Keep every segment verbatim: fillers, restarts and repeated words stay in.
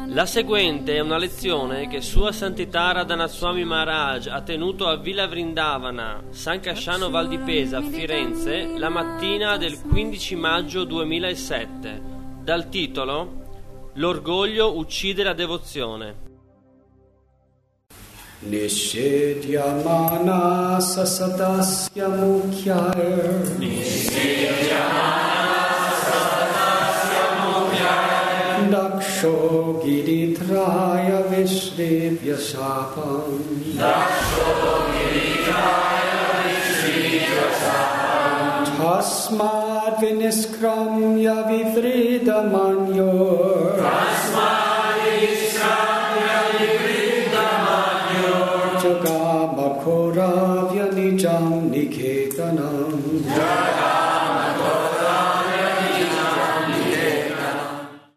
La seguente è una lezione che Sua Santità Radhana Swami Maharaj ha tenuto a Villa Vrindavana, San Casciano Val di Pesa, Firenze, la mattina del quindici maggio duemilasette, dal titolo L'orgoglio uccide la devozione. Nishedhyamana sasadasya mukhyaya Nishedhyamana sasadasya mukhyaya Daksho giridhraya vishrivya shapam Daksho giridhraya vishrivya shapam Tasmad viniskramya vivridamanyor Tasmad viniskramya vivridamanyor Jagamakoravya nijam niketanam Jagamakoravya nijam niketanam.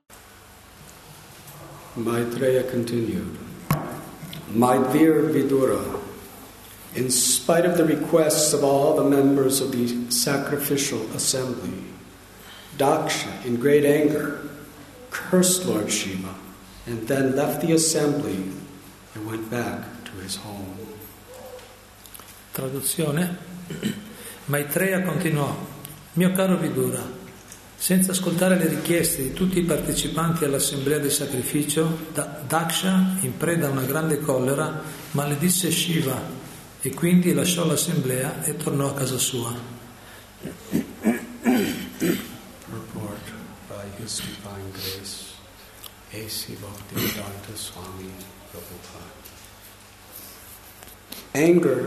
Maitreya continued, My dear Vidura, in spite of the requests of all the members of the sacrificial assembly, Daksha, in great anger, cursed Lord Shiva and then left the assembly and went back to his home. Traduzione. Maitreya continuò: Mio caro Vidura, senza ascoltare le richieste di tutti i partecipanti all'assemblea del sacrificio, Daksha, in preda a una grande collera, maledisse Shiva e quindi lasciò l'assemblea e tornò a casa sua. Report by His Divine Grace, A C Bhaktivedanta Swami Prabhupada. Anger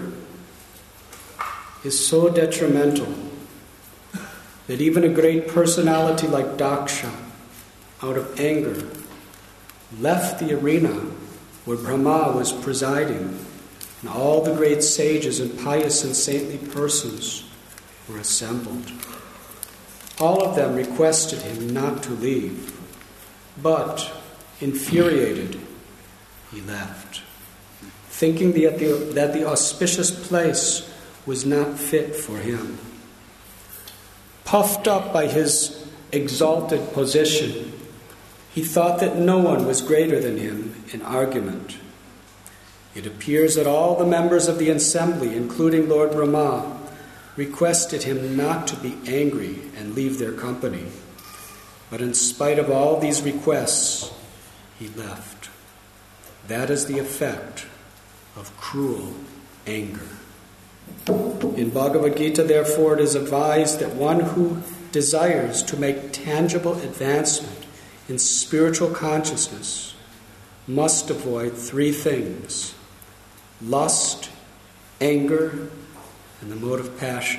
is so detrimental that even a great personality like Daksha, out of anger, left the arena where Brahma was presiding, and all the great sages and pious and saintly persons were assembled. All of them requested him not to leave, but, infuriated, he left, thinking that the, that the auspicious place was not fit for him. Puffed up by his exalted position, he thought that no one was greater than him in argument. It appears that all the members of the assembly, including Lord Brahma, requested him not to be angry and leave their company. But in spite of all these requests, he left. That is the effect of cruel anger. In Bhagavad Gita, therefore, it is advised that one who desires to make tangible advancement in spiritual consciousness must avoid three things: lust, anger, and the mode of passion.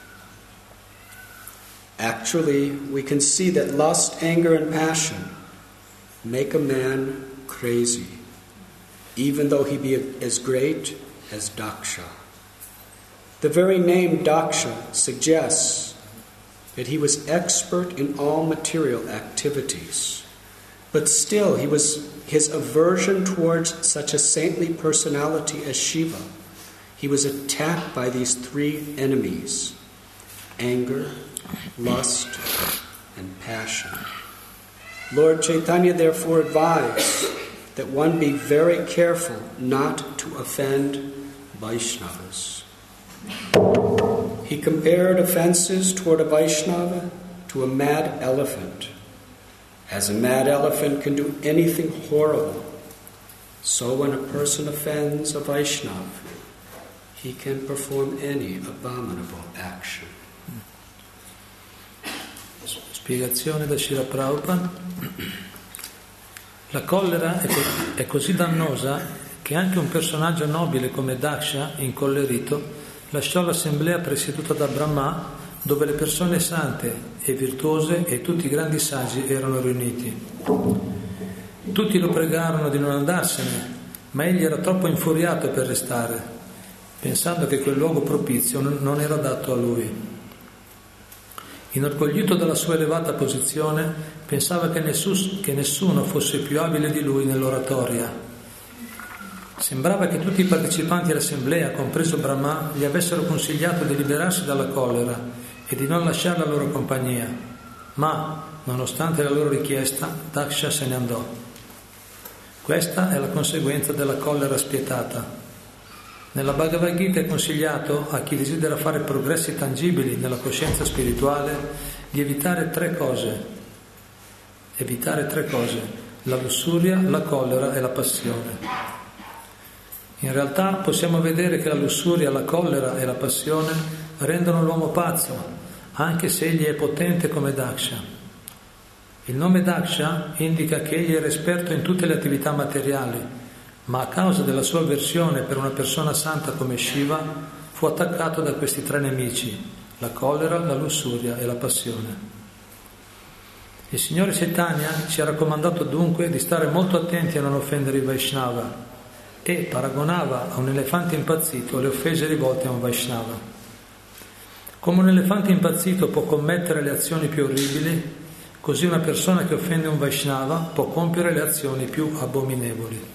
Actually, we can see that lust, anger, and passion make a man crazy, even though he be as great as Daksha. The very name Daksha suggests that he was expert in all material activities, but still he was his aversion towards such a saintly personality as Shiva. He was attacked by these three enemies: anger, lust, and passion. Lord Chaitanya therefore advised that one be very careful not to offend Vaishnavas. He compared offenses toward a Vaishnava to a mad elephant. As a mad elephant can do anything horrible, so when a person offends a Vaishnava, he can perform any abominable action. Spiegazione da Srila Prabhupada. La collera è, co- è così dannosa che anche un personaggio nobile come Daksha, incollerito, lasciò l'assemblea presieduta da Brahma, dove le persone sante e virtuose e tutti i grandi saggi erano riuniti. Tutti lo pregarono di non andarsene, ma egli era troppo infuriato per restare, pensando che quel luogo propizio non era adatto a lui. Inorgoglito dalla sua elevata posizione, pensava che nessuno, che nessuno fosse più abile di lui nell'oratoria. Sembrava che tutti i partecipanti all'assemblea, compreso Brahma, gli avessero consigliato di liberarsi dalla collera e di non lasciare la loro compagnia, ma, nonostante la loro richiesta, Daksha se ne andò. Questa è la conseguenza della collera spietata. Nella Bhagavad Gita è consigliato a chi desidera fare progressi tangibili nella coscienza spirituale di evitare tre cose. Evitare tre cose: la lussuria, la collera e la passione. In realtà possiamo vedere che la lussuria, la collera e la passione rendono l'uomo pazzo, anche se egli è potente come Daksha. Il nome Daksha indica che egli era esperto in tutte le attività materiali, ma a causa della sua avversione per una persona santa come Shiva fu attaccato da questi tre nemici: la collera, la lussuria e la passione. Il Signore Chaitanya ci ha raccomandato dunque di stare molto attenti a non offendere i Vaishnava e paragonava a un elefante impazzito le offese rivolte a un Vaishnava. Come un elefante impazzito può commettere le azioni più orribili, così una persona che offende un Vaishnava può compiere le azioni più abominevoli.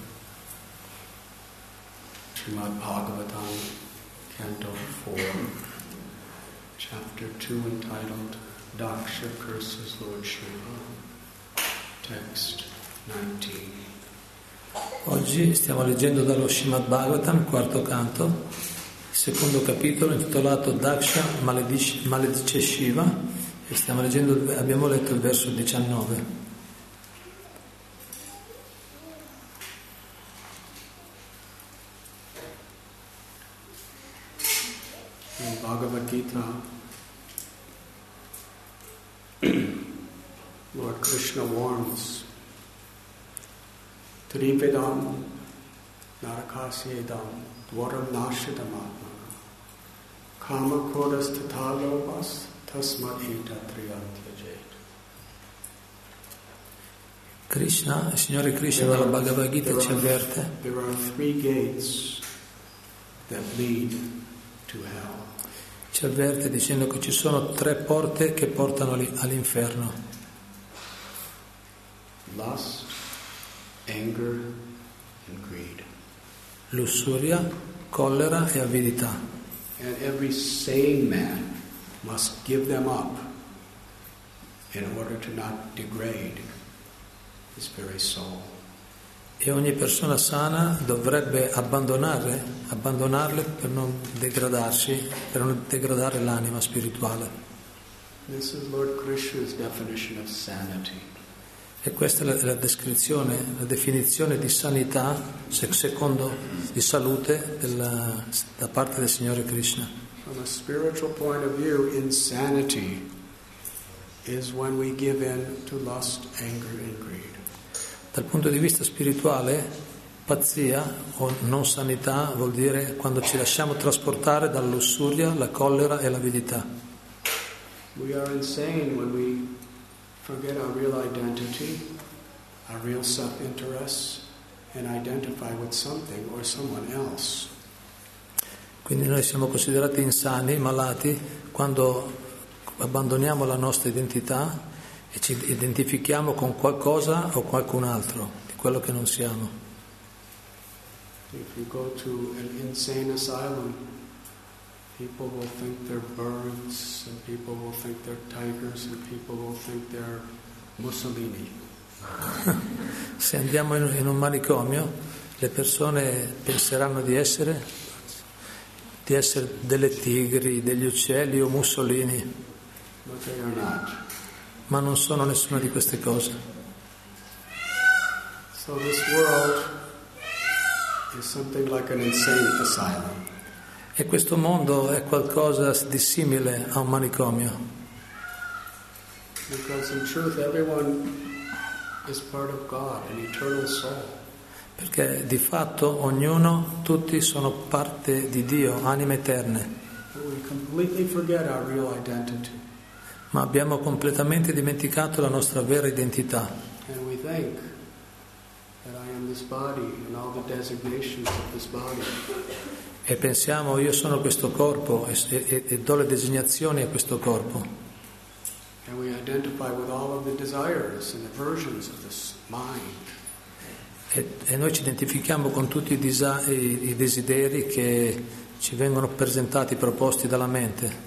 Srimad Bhagavatam, Canto four, Chapter two, entitled Daksha Curses Lord Shiva, Text nineteen. Oggi stiamo leggendo dallo Srimad Bhagavatam, quarto canto, secondo capitolo intitolato Daksha maledice, maledice Shiva, e stiamo leggendo, abbiamo letto il verso diciannove. In Bhagavad Gita, Lord Krishna warns, Trivedam Narakasyedam Dvaram Nashidam Atmana Kama Kodas Tatalobas Tasmat Ita Triyantyajed. Krishna, il Signore Krishna dalla Bhagavad Gita ci avverte. There are three gates that lead to hell. Ci avverte dicendo che ci sono tre porte che portano all'inferno. Lust, anger, and greed. Lussuria, collera e avidità. And every sane man must give them up in order to not degrade his very soul. E ogni persona sana dovrebbe abbandonare, abbandonarle per non degradarsi, per non degradare l'anima spirituale. This is Lord Krishna's definition of sanity. E questa è la, la descrizione, la definizione di sanità, secondo di salute della, da parte del Signore Krishna. From a spiritual point of view, insanity is when we give in to lust, anger, and greed. Dal punto di vista spirituale, pazzia o non sanità vuol dire quando ci lasciamo trasportare dalla lussuria, la collera e l'avidità. We are insane when we forget our real identity, our real self-interests, and identify with something or someone else. Quindi noi siamo considerati insani, malati, quando abbandoniamo la nostra identità e ci identifichiamo con qualcosa o qualcun altro di quello che non siamo. If you go to an insane asylum, people will think they're birds, and people will think they're tigers, and people will think they're Mussolini. Se andiamo in, in un manicomio, le persone penseranno di essere, di essere delle tigri, degli uccelli o Mussolini. But they are not. Ma non sono nessuna di queste cose. So this world is something like an insane asylum. E questo mondo è qualcosa di simile a un manicomio. Because in truth everyone is part of God, an eternal soul. Perché di fatto ognuno, tutti sono parte di Dio, anime eterne. But we completely forget our real identity. Ma abbiamo completamente dimenticato la nostra vera identità. And we think that I am this body and all the designations of this body. E pensiamo, io sono questo corpo e, e, e do le designazioni a questo corpo. And we identify with all of the desires and aversions of this mind. E, e noi ci identifichiamo con tutti i, disa- i, i desideri che ci vengono presentati, proposti dalla mente.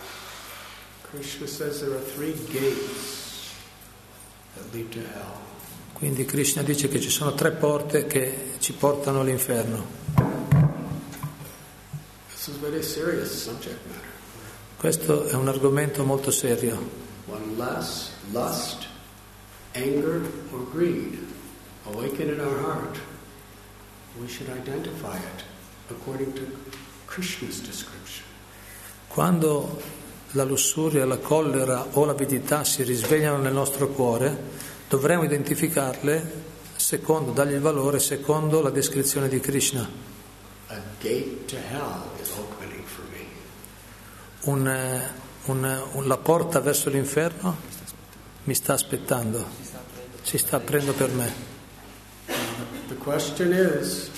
Krishna says there are three gates that lead to hell. Quindi Krishna dice che ci sono tre porte che ci portano all'inferno. This is very serious subject matter. Questo è un argomento molto serio. Unless lust, anger, or greed awaken in our heart, we should identify it according to Krishna's description. Quando la lussuria, la collera o l'avidità si risvegliano nel nostro cuore, dovremo identificarle secondo, dargli il valore secondo la descrizione di Krishna. A gate to hell is opening for me. Un, un, un, la porta verso l'inferno mi sta aspettando, si sta aprendo per me. The question is,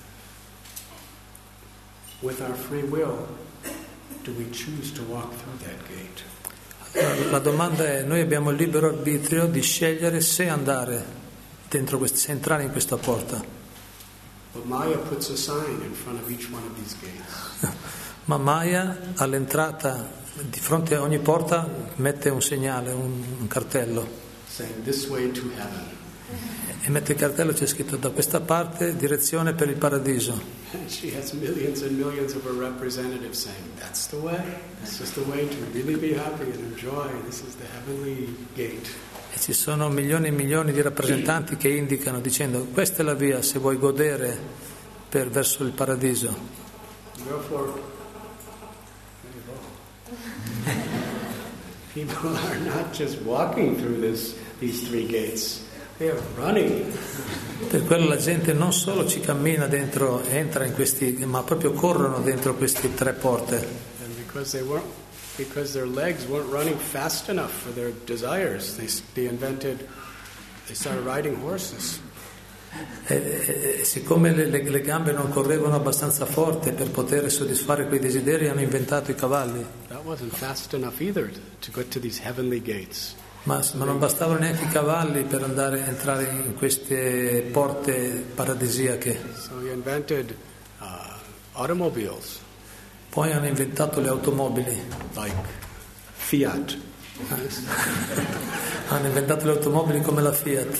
with our free will, do we choose to walk through that gate? Allora, la domanda è: noi abbiamo il libero arbitrio di scegliere se andare dentro quest- se entrare in questa porta. But Maya puts a sign in front of each one of these gates. Ma Maya all'entrata, di fronte a ogni porta, mette un segnale, un, un cartello. Saying this way to heaven. E mette il cartello, c'è scritto: da questa parte direzione per il paradiso. And she has millions and millions of her representatives saying, that's the way. This is the way to really be happy and enjoy. This is the heavenly gate. E ci sono milioni e milioni di rappresentanti che indicano, dicendo: questa è la via se vuoi godere per, verso il paradiso. Therefore, people are not just walking through this, these three gates. They are running. Per quello la gente non solo ci cammina dentro, entra in questi, ma proprio corrono dentro queste tre porte. And because they weren't, because their legs weren't running fast enough for their desires, they, they invented, they started riding horses. E, e, e siccome le, le, le gambe non correvano abbastanza forte per poter soddisfare quei desideri, hanno inventato i cavalli. That wasn't fast enough either to get to these heavenly gates. Ma, ma non bastavano neanche i cavalli per andare entrare in queste porte paradisiache. So he invented uh, automobiles. Poi hanno inventato le automobili. Like Fiat. Hanno inventato le automobili come la Fiat.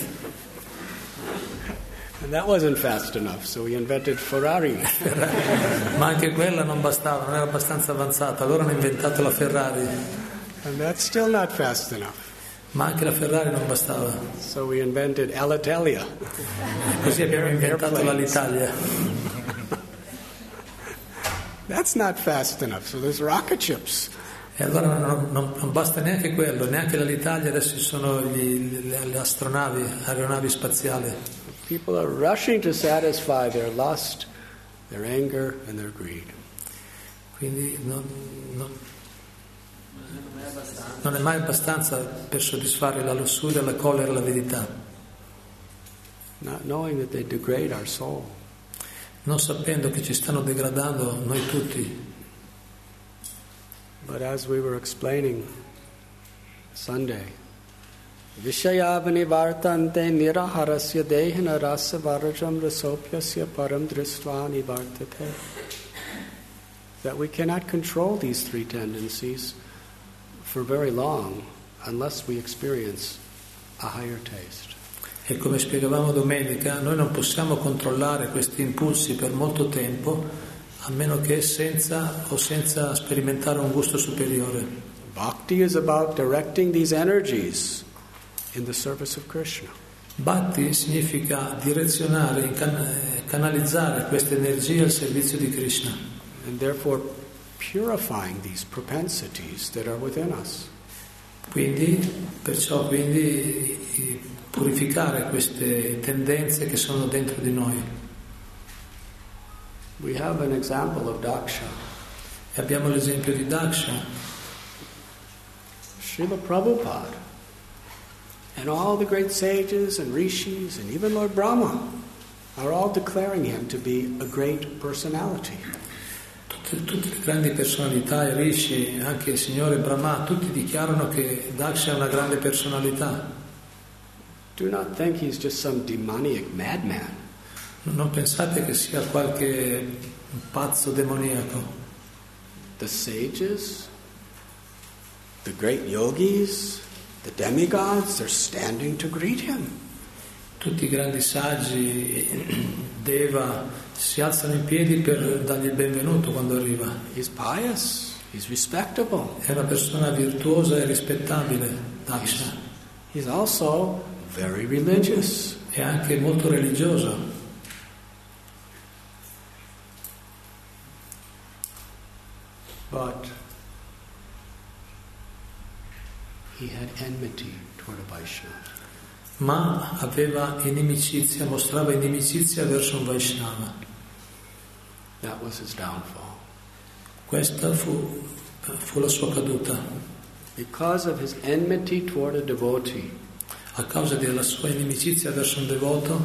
And that wasn't fast enough, so he invented Ferrari. Ma anche quella non bastava, non era abbastanza avanzata, allora hanno inventato la Ferrari. And that's still not fast enough. Ma anche la Ferrari non bastava. So we invented Alitalia. Così abbiamo inventato l'Alitalia. That's not fast enough, so there's rocket ships. E allora non, non, non basta neanche quello, neanche l'Alitalia, adesso ci sono gli, le, le astronavi, aeronavi spaziali. People are rushing to satisfy their lust, their anger and their greed. Quindi non, non, non è mai abbastanza per soddisfare la lussuria, la collera e l'avidità. Not knowing that they degrade our soul. Non sapendo che ci stanno degradando noi tutti. But as we were explaining Sunday, Vishayavani vartante niraharasya dehina rasa varajam rasopyasya param dristvani vartate. That we cannot control these three tendencies for very long unless we experience a higher taste. E come spiegavamo domenica, noi non possiamo controllare questi impulsi per molto tempo a meno che senza o senza sperimentare un gusto superiore. Bhakti is about directing these energies in the service of Krishna. Bhakti significa direzionare, can- canalizzare queste energie al servizio di Krishna. And therefore purifying these propensities that are within us. Quindi, perciò quindi purificare queste tendenze che sono dentro di noi. We have an example of Daksha. E abbiamo l'esempio di Daksha. Srila Prabhupada and all the great sages and rishis and even Lord Brahma are all declaring him to be a great personality. Tutte, tutte le grandi personalità, i rishi, anche il Signore Brahma, tutti dichiarano che Daksha è una grande personalità. Do not think he's just some demoniac madman. Non pensate che sia qualche pazzo demoniaco. The sages, the great yogis, the demigods, they're standing to greet him. Tutti i grandi saggi, Deva, si alzano in piedi per dargli il benvenuto quando arriva. He's pious, he's respectable. È una persona virtuosa e rispettabile, Daksha. He's also very religious. È anche molto religioso. But he had enmity toward a Vaishnava. Ma aveva inimicizia, mostrava inimicizia verso un Vaishnava. That was his downfall. Questa fu, fu la sua caduta. Because of his enmity toward a devotee, a causa della sua inimicizia verso un devoto,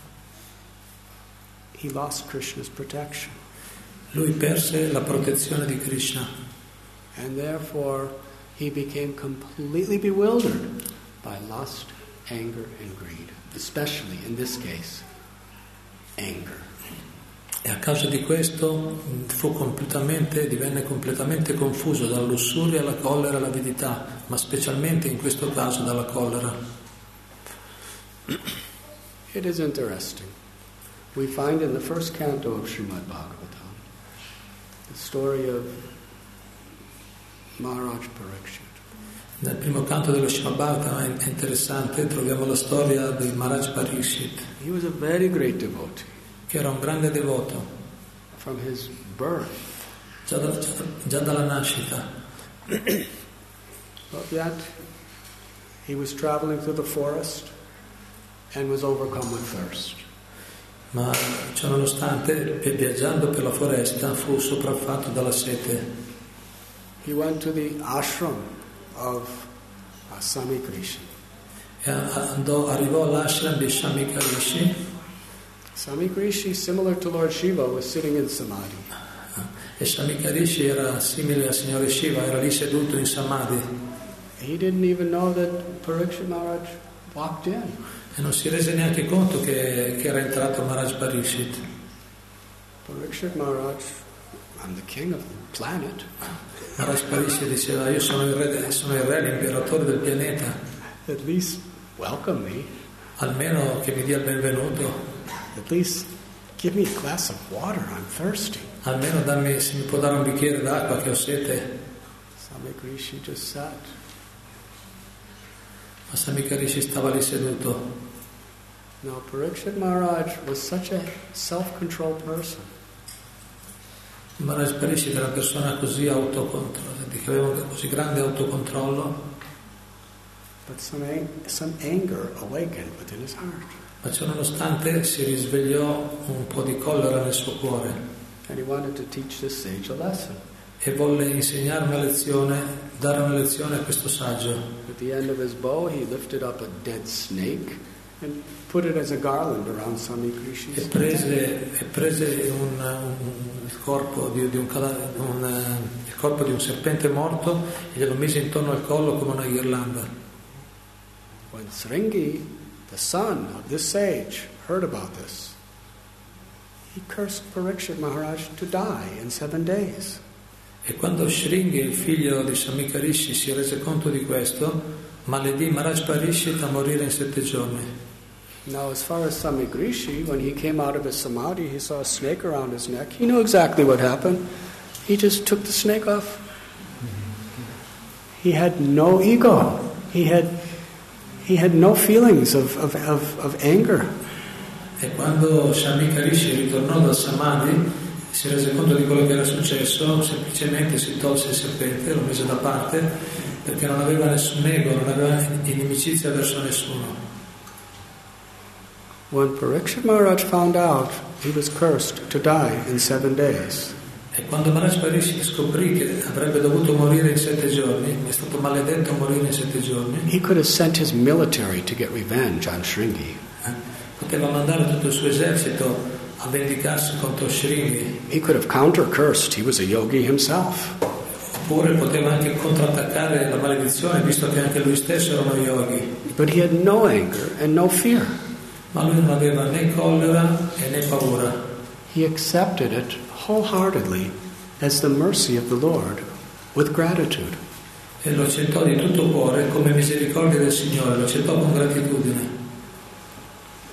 he lost Krishna's protection. Lui perse la protezione di Krishna. And therefore he became completely bewildered by lust, anger and greed, especially in this case, anger. E a causa di questo fu completamente, divenne completamente confuso dalla lussuria alla collera e all'avidità, ma specialmente in questo caso dalla collera. It is interesting. We find in the first canto of Srimad Bhagavatam the story of Maharaj Parikshit. Nel primo canto dello Srimad Bhagavatam è interessante, troviamo la storia di Maharaj Parikshit. He was a very great devotee. Che era un grande devoto. From his birth. Già, da, già, già dalla nascita. But yet he was traveling through the forest and was overcome with thirst. Ma ciononostante, viaggiando per la foresta, fu sopraffatto dalla sete. He went to the ashram of uh, Samikrishi. E andò, arrivò all'ashram di Samikrishi. Samikrishi, similar to Lord Shiva, was sitting in samadhi. E Samikrishi era simile al Signore Shiva, era lì seduto in samadhi. He didn't even know that Parikshit Maharaj walked in. E non si rese neanche conto che, che era entrato Maharaj Parikshit. Parikshit Maharaj, I'm the king of the planet. Maharaj Parikshit diceva, io sono il re, sono il re, l'imperatore del pianeta. At least welcome me. Almeno che mi dia il benvenuto. At least give me a glass of water, I'm thirsty. Almeno dammi, se mi può dare un bicchiere d'acqua che ho sete. Samikrishi just sat. Ma Samikrishi stava lì seduto. Now Parikshit Maharaj was such a self-controlled person. Maharaj Parikshit era una persona così autocontrollo, che aveva un così grande autocontrollo. But some, some anger awakened within his heart. Ma ciononostante si risvegliò un po' di collera nel suo cuore. And he wanted to teach this sage a lesson. E volle insegnare una lezione, dare una lezione a questo saggio. At the end of his bow, he lifted up a dead snake and put it as a garland around Samikrishi's E prese, e prese un, un, il, corpo di, di un, un, uh, il corpo di un serpente morto e glielo mise intorno al collo come una ghirlanda. When Sringi, the son of this sage, heard about this, he cursed Parikshit Maharaj to die in seven days. E quando Shringi, il figlio di Samikrishi, si rese conto di questo, maledì Maharaj Parikshit a morire in sette giorni. Now, as far as Samikrishi, when he came out of his samadhi, he saw a snake around his neck. He knew exactly what happened. He just took the snake off. He had no ego. He had he had no feelings of, of, of, of anger. E quando Samikrishi ritornò dal samadhi, si rese conto di quello che era successo, semplicemente si tolse il serpente, lo mise da parte, perché non aveva nessun ego, non aveva inimicizia verso nessuno. When Parikshit Maharaj found out, he was cursed to die in seven days. E quando Maharaj Parikshit scoprì che avrebbe dovuto morire in sette giorni, è stato maledetto a morire in sette giorni, he could have sent his military to get revenge on Shringi. Eh, poteva mandare tutto il suo esercito a vendicarsi contro Shringi. He could have counter-cursed. He was a yogi himself. Oppure poteva anche contrattaccare la maledizione, visto che anche lui stesso era uno yogi. But he had no anger and no fear. Ma lui non aveva né collera e né paura. He accepted it wholeheartedly as the mercy of the Lord, with gratitude. E lo accettò di tutto cuore come misericordia del Signore, lo accettò con gratitudine.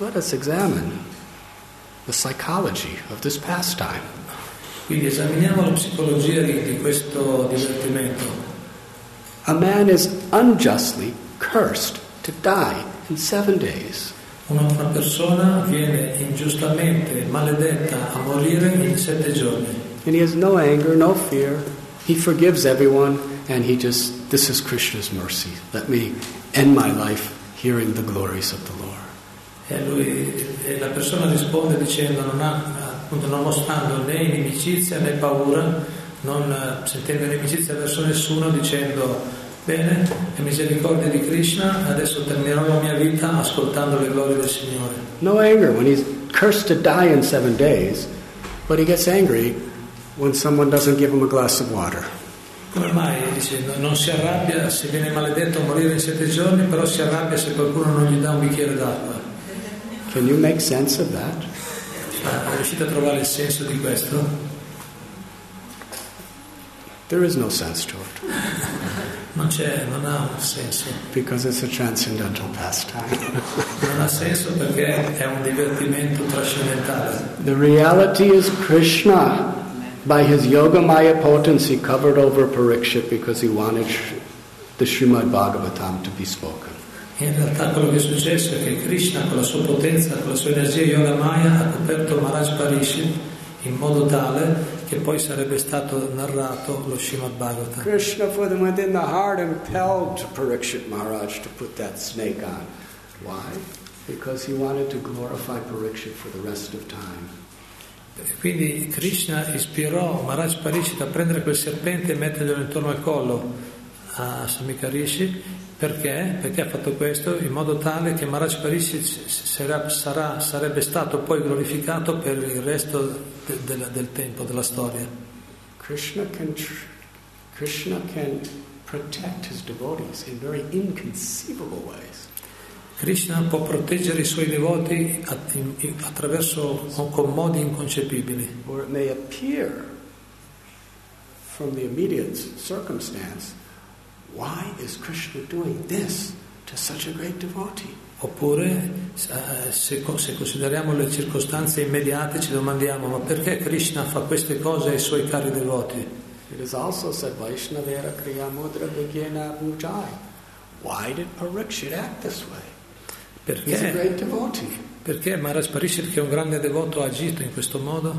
let us examine the psychology of this pastime. Quindi esaminiamo la psicologia di, di questo divertimento. A man is unjustly cursed to die in seven days. Una, una persona viene ingiustamente maledetta a morire in sette giorni. And he has no anger, no fear. He forgives everyone, and he just, this is Krishna's mercy. Let me end my life hearing the glories of the Lord. E lui, e la persona risponde dicendo, non ha, appunto, non mostrando né inimicizia né paura, non sentendo inimicizia verso nessuno, dicendo: bene, è misericordia di Krishna, adesso terminerò la mia vita ascoltando le glorie del Signore. No anger when he's cursed to die in seven days, but he gets angry when someone doesn't give him a glass of water. Come mai, dicendo, non si arrabbia se viene maledetto a morire in sette giorni, però si arrabbia se qualcuno non gli dà un bicchiere d'acqua? Can you make sense of that? Ah, riuscite a trovare il senso di questo? There is no sense to it. Non c'è, non ha un senso. Because it's a transcendental pastime. Non ha senso perché è un divertimento trascendentale. The reality is Krishna, by his Yogamaya potency, covered over Parikshit because he wanted the Srimad Bhagavatam to be spoken. In realtà quello che è successo è che Krishna, con la sua potenza, con la sua energia Yogamaya, ha coperto Maharaj Parikshit in modo tale che poi sarebbe stato narrato lo Srimad Bhagavatam. Krishna, from within the heart, impelled Parikshit Maharaj to put that snake on. Why? Because he wanted to glorify Parikshit for the rest of time. Quindi Krishna ispirò Maharaj Parikshit a prendere quel serpente e metterglielo intorno al collo a Samika Rishi. Perché? Perché ha fatto questo in modo tale che Maharaj Parikshit sarà, sarà, sarebbe stato poi glorificato per il resto de, de, del tempo, della storia. Krishna can, Krishna can protect his devotees in very inconceivable ways. Krishna può proteggere i suoi devoti attraverso con modi inconcepibili. Or it may appear from the immediate circumstance, why is Krishna doing this to such a great devotee? Oppure, se, se consideriamo le circostanze immediate, ci domandiamo: ma perché Krishna fa queste cose ai suoi cari devoti? It is also said, Vaishnavera kriya mudra vigyena bhujai. Why did Parikshit act this way? Perché, He's a great devotee. Perché Maharaj Parikshit, che è un grande devoto, ha agito in questo modo?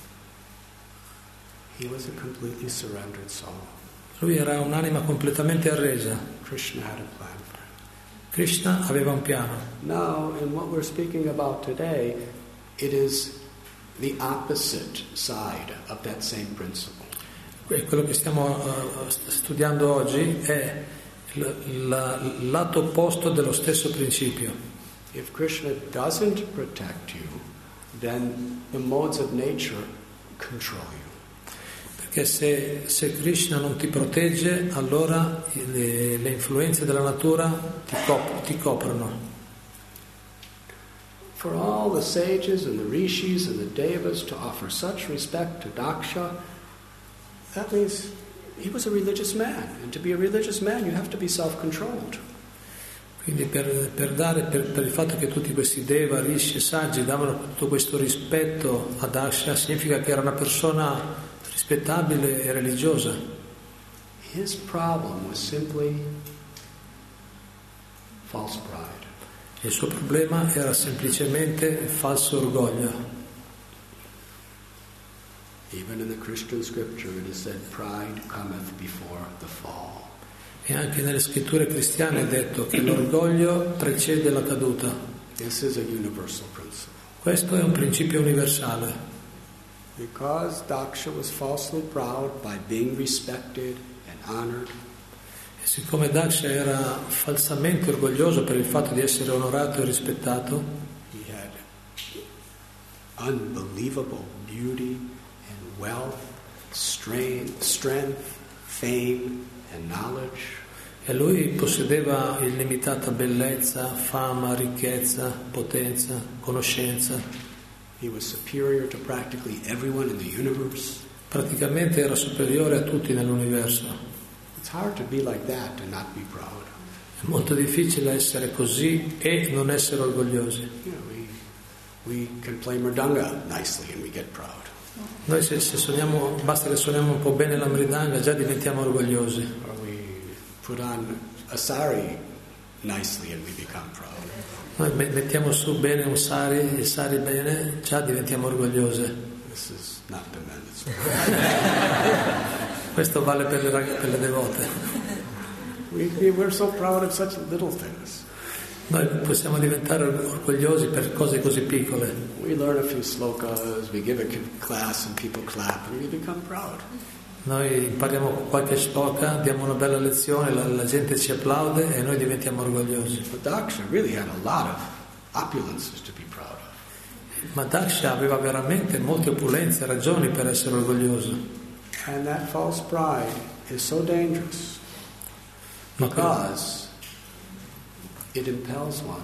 He was a completely surrendered soul. Lui era un'anima completamente arresa. Krishna had a plan for him. Krishna aveva un piano. Now, in what we're speaking about today, it is the opposite side of that same principle. Quello che stiamo uh, studiando oggi è l- la, lato opposto dello stesso principio. If Krishna doesn't protect you, then the modes of nature control you. Perché se, se Krishna non ti protegge, allora le, le influenze della natura ti, cop- ti coprono. For all the sages and the rishis and the devas to offer such respect to Daksha, that means he was a religious man. And to be a religious man, you have to be self-controlled. Quindi per, per, dare, per, per il fatto che tutti questi deva, rishi e saggi davano tutto questo rispetto a Daksha, significa che era una persona rispettabile e religiosa. His problem was simply false pride. Il suo problema era semplicemente falso orgoglio. Even in the Christian scripture it is said, pride cometh before the fall. E anche nelle scritture cristiane è detto che l'orgoglio precede la caduta. This is a universal principle. Questo è un principio universale. Because Daksha was falsely proud by being respected and honored, E siccome Daksha era falsamente orgoglioso per il fatto di essere onorato e rispettato, he had unbelievable beauty and wealth, strength, strength, fame and knowledge. e lui possedeva illimitata bellezza, fama, ricchezza, potenza, conoscenza. He was superior to practically everyone in the universe. Praticamente era superiore a tutti nell'universo. It's hard to be like that and not be proud. È molto difficile essere così e non essere orgogliosi. You know, we We can play mridanga nicely and we get proud. Noi se, se suoniamo, basta che suoniamo un po' bene la mridanga, già diventiamo orgogliosi. Or we put on a sari nicely and we become proud. Noi mettiamo su bene un sari, il sari bene, già diventiamo orgogliosi. This is not the men. Questo vale per le, per le devote. We, we're so proud of such little things. Noi possiamo diventare orgogliosi per cose così piccole. We learn a few slokas, we give a class and people clap and we become proud. Noi impariamo qualche shloka, diamo una bella lezione, la, la gente ci applaude e noi diventiamo orgogliosi. But Daksha really had a lot of opulences to be proud of. Ma Daksha aveva veramente molte opulenze, ragioni per essere orgoglioso. And that false pride is so dangerous because it impels one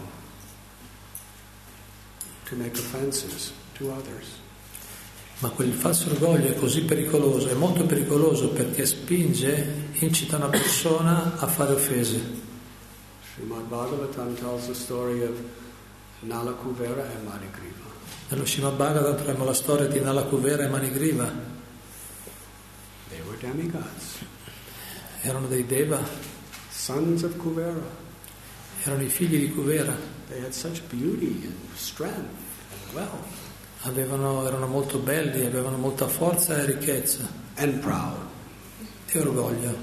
to make offenses to others. Ma quel falso orgoglio è così pericoloso, è molto pericoloso perché spinge, incita una persona a fare offese. Srimad Bhagavatam tells the story of Nalakuvera e Manigriva. Nello Srimad Bhagavatam troviamo la storia di Nalakuvera e Manigriva. They were demigods. Erano dei Deva. Sons of Kuvera. Erano i figli di Kuvera. They had such beauty and strength and wealth. Avevano, erano molto belli, avevano molta forza e ricchezza. And proud. E orgoglio.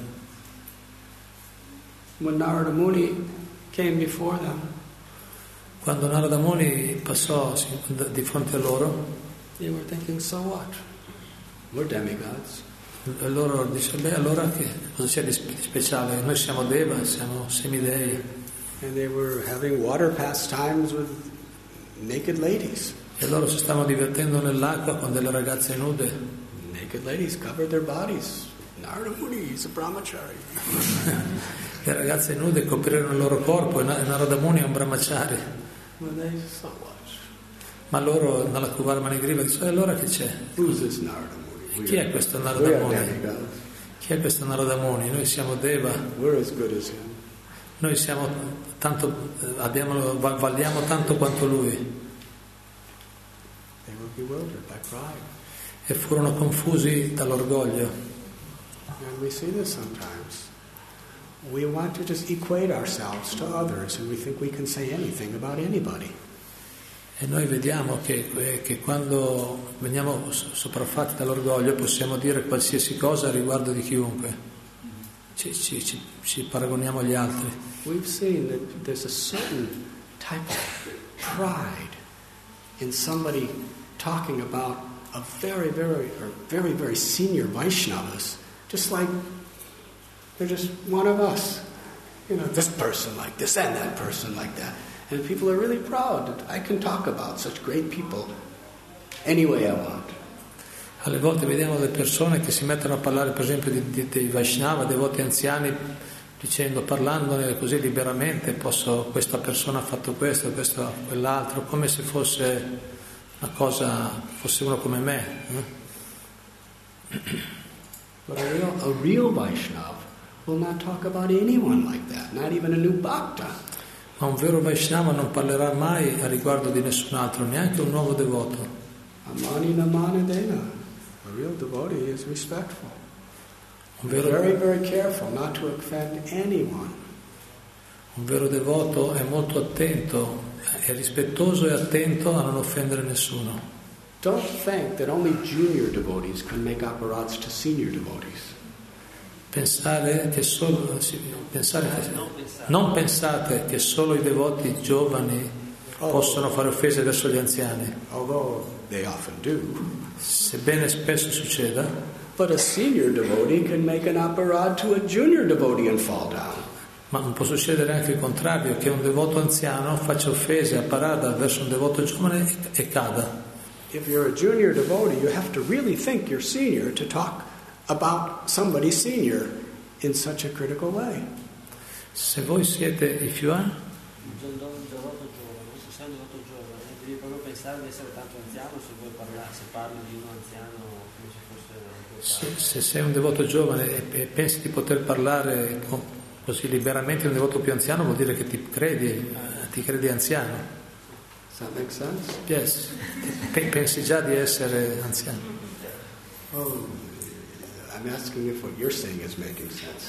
When Narada Muni came before them, quando Narada Muni passò di fronte a loro, they were thinking, so what? We're demigods. E loro dicevano, beh, allora che cosa c'è di speciale? Noi siamo Deva, siamo semidei. And they were having water pastimes with naked ladies. E loro si stavano divertendo nell'acqua con delle ragazze nude. Naked ladies covered their bodies. Narada Muni is a brahmachari. Le ragazze nude coprirono il loro corpo e Narada Muni è un brahmachari. Well, they, so what? Ma loro, nella Kuvara Manigriva, dicono, e allora che c'è? Who's this Narada Muni? Chi è questo Narada Muni? Chi è questo Narada Muni? Noi siamo Deva. We're as good as him. Noi siamo tanto, abbiamo, valiamo tanto quanto lui. They were bewildered by pride. E furono confusi dall'orgoglio. And we see this sometimes. We want to just equate ourselves to others and we think we can say anything about anybody. E noi vediamo che, che quando veniamo sopraffatti dall'orgoglio possiamo dire qualsiasi cosa riguardo di chiunque. Ci, ci, ci, ci paragoniamo agli altri. We've seen that there's a certain type of pride in somebody talking about a very, very, or very, very senior Vaishnavas, just like they're just one of us. You know, this person like this and that person like that. And people are really proud that I can talk about such great people any way I want. Alle volte vediamo delle persone che si mettono a parlare, per esempio, di, di, di Vaishnava, devoti anziani, dicendo, parlandone così liberamente, posso, questa persona ha fatto questo, questo, quell'altro, come se fosse una cosa, fosse uno come me. Eh? But a real, a real Vaishnava will not talk about anyone like that, not even a new bhakta. Ma un vero Vaishnava non parlerà mai a riguardo di nessun altro, neanche un nuovo devoto. Amani namane dena. A real devotee is respectful. Un vero, very, very careful not to offend anyone. Un vero devoto è molto attento, è rispettoso e attento a non offendere nessuno. Don't think that only junior devotees can make aparadhs to senior devotees. Pensare che solo, pensare che, non pensate che solo i devoti giovani possono fare offese verso gli anziani. Although they often do. Sebbene spesso succeda. But a senior devotee can make an aparadh to a junior devotee and fall down. Ma non può succedere anche il contrario, che un devoto anziano faccia offese a parada verso un devoto giovane e, e cada. If you're a junior devotee, you have to really think you're senior to talk about somebody senior in such a critical way. Se voi siete, if you are? Un devoto giovane, se sei un devoto giovane, devi proprio pensare di essere tanto anziano se vuoi parlare, se parli di un anziano come se fosse un se, se sei un devoto giovane e, e pensi di poter parlare con, così liberamente di un devoto più anziano, vuol dire che ti credi, ti credi anziano. that make sense? Yes. Pensi già di essere anziano? Oh, I'm asking if what you're saying is making sense.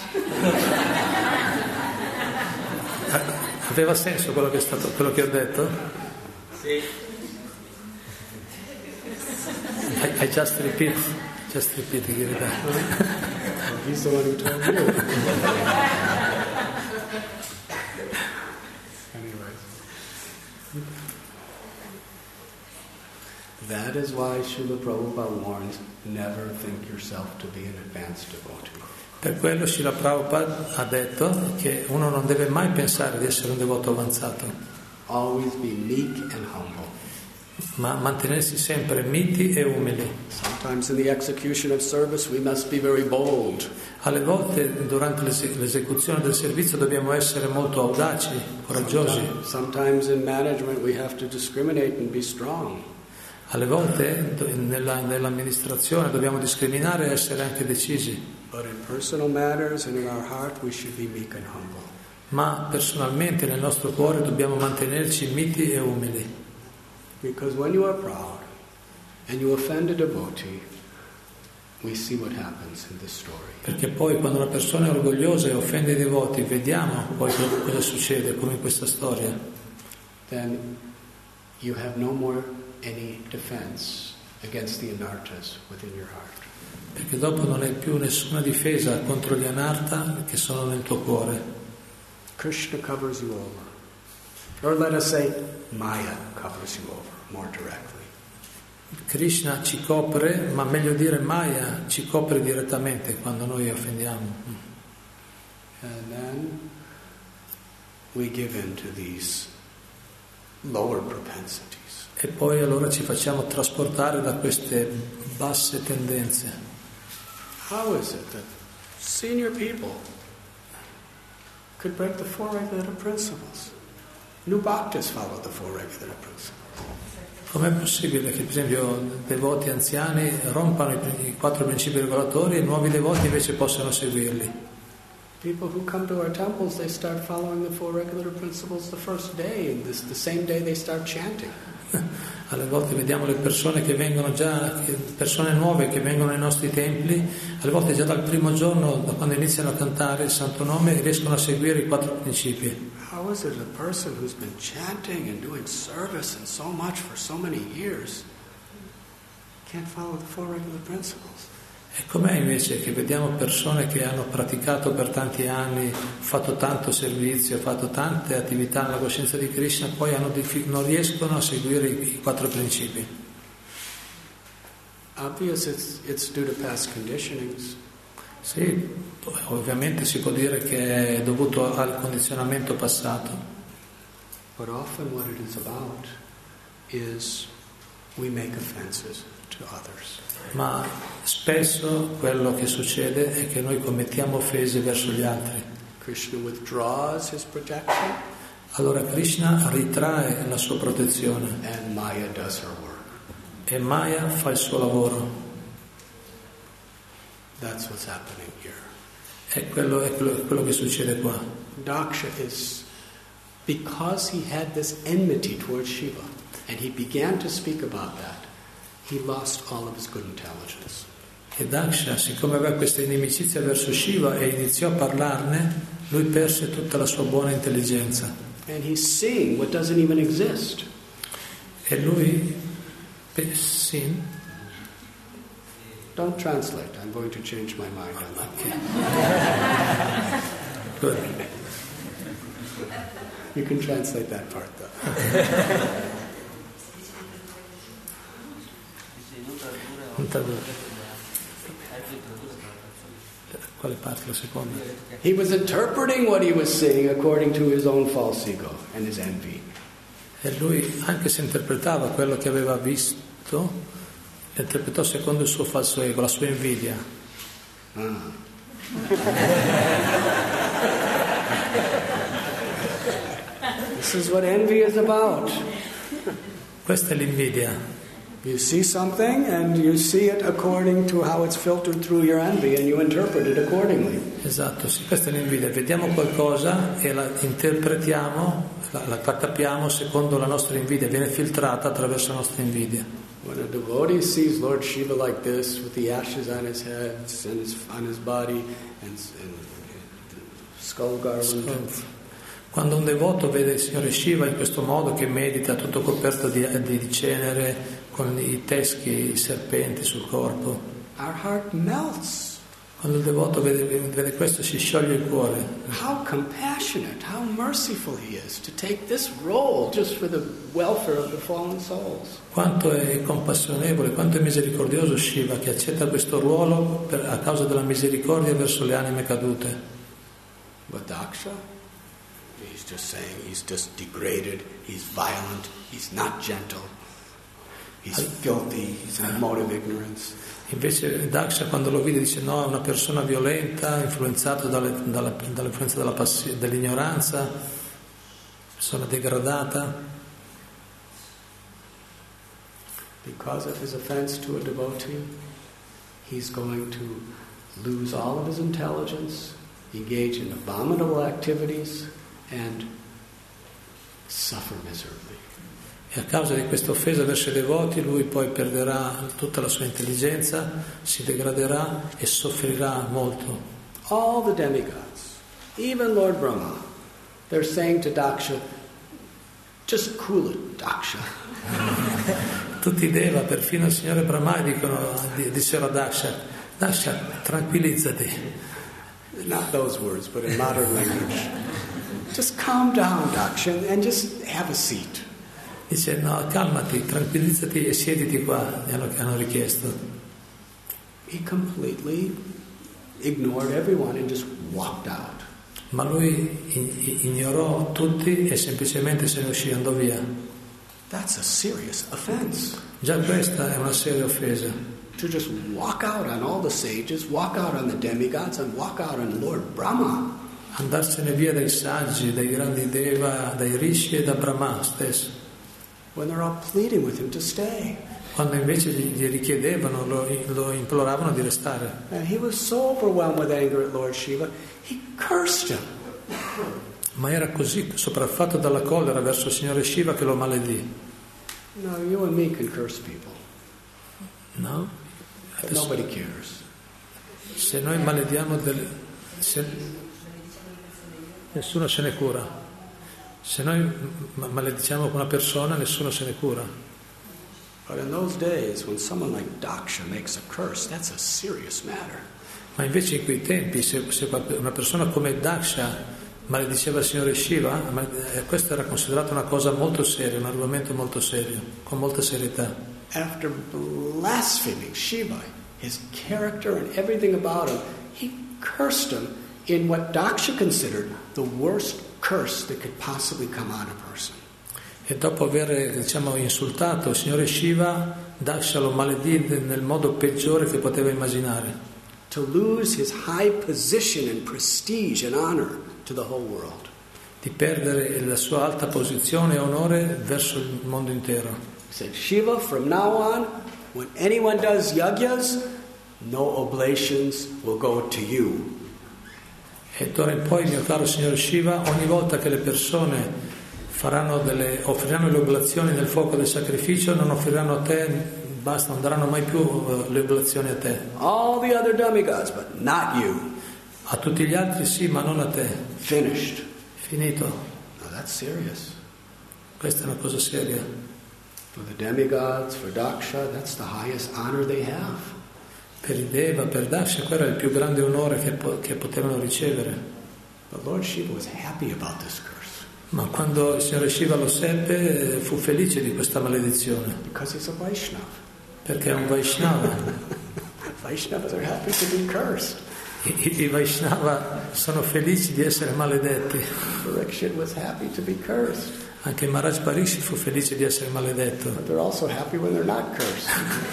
Aveva senso quello che è stato, quello che ho detto? Sì. I, I just repeat, just repeat it back. Well, he's the one who told you. Anyways. That is why Srila Prabhupada warns, never think yourself to be an advanced devotee. Per quello Srila Prabhupada ha detto che uno non deve mai pensare di essere un devoto avanzato. Always be meek and humble. Ma mantenersi sempre miti e umili. Sometimes in the execution of service we must be very bold. Alle volte durante l'esecuzione del servizio dobbiamo essere molto audaci, coraggiosi. Sometimes, sometimes in management we have to discriminate and be strong. Alle volte nella, nell'amministrazione dobbiamo discriminare e essere anche decisi. But in personal matters and in our heart we should be meek and humble. Ma personalmente nel nostro cuore dobbiamo mantenerci miti e umili. Because when you are proud and you offend a devotee, we see what happens in this story. Perché poi quando una persona è orgogliosa e offende i devoti, vediamo poi cosa succede, come in questa storia. Then you have no more any defense against the anarthas within your heart. Perché dopo non hai più nessuna difesa contro gli anartha che sono nel tuo cuore. Krishna covers you over. Or let us say, Maya covers you over more directly. Krishna ci copre, ma meglio dire Maya ci copre direttamente quando noi offendiamo. And then we give in to these lower propensities. E poi allora ci facciamo trasportare da queste basse tendenze. How is it that senior people could break the four regulative principles? New bhaktas follow the four regulative principles. Com'è possibile che, per esempio, devoti anziani rompano i, i quattro principi regolatori e nuovi devoti invece possano seguirli? People who come to our temples, they start following the four regulative principles the first day, and this, the same day they start chanting. Alle volte vediamo le persone che vengono già, persone nuove che vengono nei nostri templi, alle volte già dal primo giorno, da quando iniziano a cantare il Santo Nome, riescono a seguire i quattro principi. How is it a person who's been chanting and doing service and so much for so many years can't follow the four regular principles? E com'è invece che vediamo persone che hanno praticato per tanti anni, fatto tanto servizio, fatto tante attività nella coscienza di Krishna, poi hanno diffi- non riescono a seguire i, i quattro principi? Obvious it's, it's due to past conditionings. Sì, ovviamente si può dire che è dovuto al condizionamento passato. But often what it is about is we make offenses to others. Ma spesso quello che succede è che noi commettiamo offese verso gli altri. Krishna withdraws his protection. Allora Krishna ritrae la sua protezione. And Maya does her work. E Maya fa il suo lavoro. That's what's happening here. È quello, è quello, è quello che succede qua. Daksha is, because he had this enmity towards Shiva, and he began to speak about that, he lost all of his good intelligence. E Daksha, siccome aveva questa inimicizia verso Shiva e iniziò a parlarne, lui perse tutta la sua buona intelligenza. And he's seeing what doesn't even exist. E lui, sì. Don't translate. I'm going to change my mind on that. Okay. Good. You can translate that part, though. Quale parte, la seconda? He was interpreting what he was seeing according to his own false ego and his envy. E lui, anche se interpretava quello che aveva visto, interpretò secondo il suo falso ego, la sua invidia. Ah. This is what envy is about. Questa è l'invidia. You see something and you see it according to how it's filtered through your envy and you interpret it accordingly. Esatto, sì, questa è l'invidia. Vediamo qualcosa e la interpretiamo, la, la capiamo secondo la nostra invidia, viene filtrata attraverso la nostra invidia. When a devotee sees Lord Shiva like this, with the ashes on his head and his, on his body and, and skull garland. Quando un devoto vede il Signore Shiva in questo modo, che medita tutto coperto di, di cenere, con i teschi, i serpenti sul corpo, our heart melts. Quando il devoto vede, vede questo, si scioglie il cuore. How compassionate, how merciful he is to take this role just for the welfare of the fallen souls. Quanto è compassionevole, quanto è misericordioso Shiva, che accetta questo ruolo per, a causa della misericordia verso le anime cadute. But Daksha, he's just saying he's just degraded, he's violent, he's not gentle, he's filthy, he's in a mode of ignorance. Invece Daksha, quando lo vide, dice no, è una persona violenta, influenzato dalle, dalla, dall'influenza della passi- dell'ignoranza, persona degradata. Because of his offense to a devotee, he's going to lose all of his intelligence, engage in abominable activities, and suffer miserably. E a causa di questa offesa verso i devoti, lui poi perderà tutta la sua intelligenza, si degraderà e soffrirà molto. All the demigods, even Lord Brahma, they're saying to Daksha, just cool it, Daksha. Tutti i Deva, perfino il Signore Brahma, dicono, dissero a Daksha, Daksha, tranquillizzati. Not those words, but in modern language. Just calm down, Daksha, and just have a seat. Dice no, calmati, tranquillizzati e siediti qua, gli hanno, hanno richiesto. He completely ignored everyone and just walked out. Ma lui ignorò tutti e semplicemente se ne uscì, andò via. That's a serious offense. Già questa è una seria offesa. To just walk out on all the sages, walk out on the demigods, and walk out on Lord Brahma. Andarsene via dai saggi, dai grandi Deva, dai Rishi e da Brahma stesso. When they're all pleading with him to stay. Quando invece gli richiedevano, lo, lo imploravano di restare. And he was so overwhelmed with anger at Lord Shiva, he cursed him. Ma era così sopraffatto dalla collera verso il Signore Shiva che lo maledì. No, you and me can curse people. No? But nobody cares. Se noi malediamo delle... Se... nessuno se ne cura. Se noi malediciamo una persona, nessuno se ne cura. But in those days, when someone like Daksha makes a curse, that's a serious matter. Ma invece in quei tempi, se, se una persona come Daksha malediceva il Signore Shiva, questo era considerato una cosa molto seria, un argomento molto serio, con molta serietà. After blaspheming Shiva, his character and everything about him, he cursed him in what Daksha considered the worst curse that could possibly come on a person. E dopo aver, diciamo, insultato il Signore Shiva, Daksha lo maledì nel modo peggiore che poteva immaginare. To lose his high position and prestige and honor to the whole world. Di perdere la sua alta posizione e onore verso il mondo intero. He said, Shiva, from now on, when anyone does yagyas, no oblations will go to you. E d'ora in poi, mio caro Signore Shiva, ogni volta che le persone faranno delle, offriranno le oblazioni nel fuoco del sacrificio, non offriranno a te, basta, non daranno mai più uh, le oblazioni a te. All the other demigods, but not you. A tutti gli altri sì, ma non a te. Finished. Finito. Now that's serious. Questa è una cosa seria. For the demigods, for Daksha, that's the highest honor they have. Per i Deva, per Daksha, quello è il più grande onore che, po- che potevano ricevere. But Lord Shiva was happy about this curse. Ma quando il Signore Shiva lo seppe, fu felice di questa maledizione. Because he's a Vaishnava. Perché è un Vaishnava. Vaishnavas are happy to be cursed. I, I Vaishnava sono felici di essere maledetti. Parikshit was happy to be cursed. Anche Maharaj Parikshit fu felice di essere maledetto. But they're also happy when they're not cursed.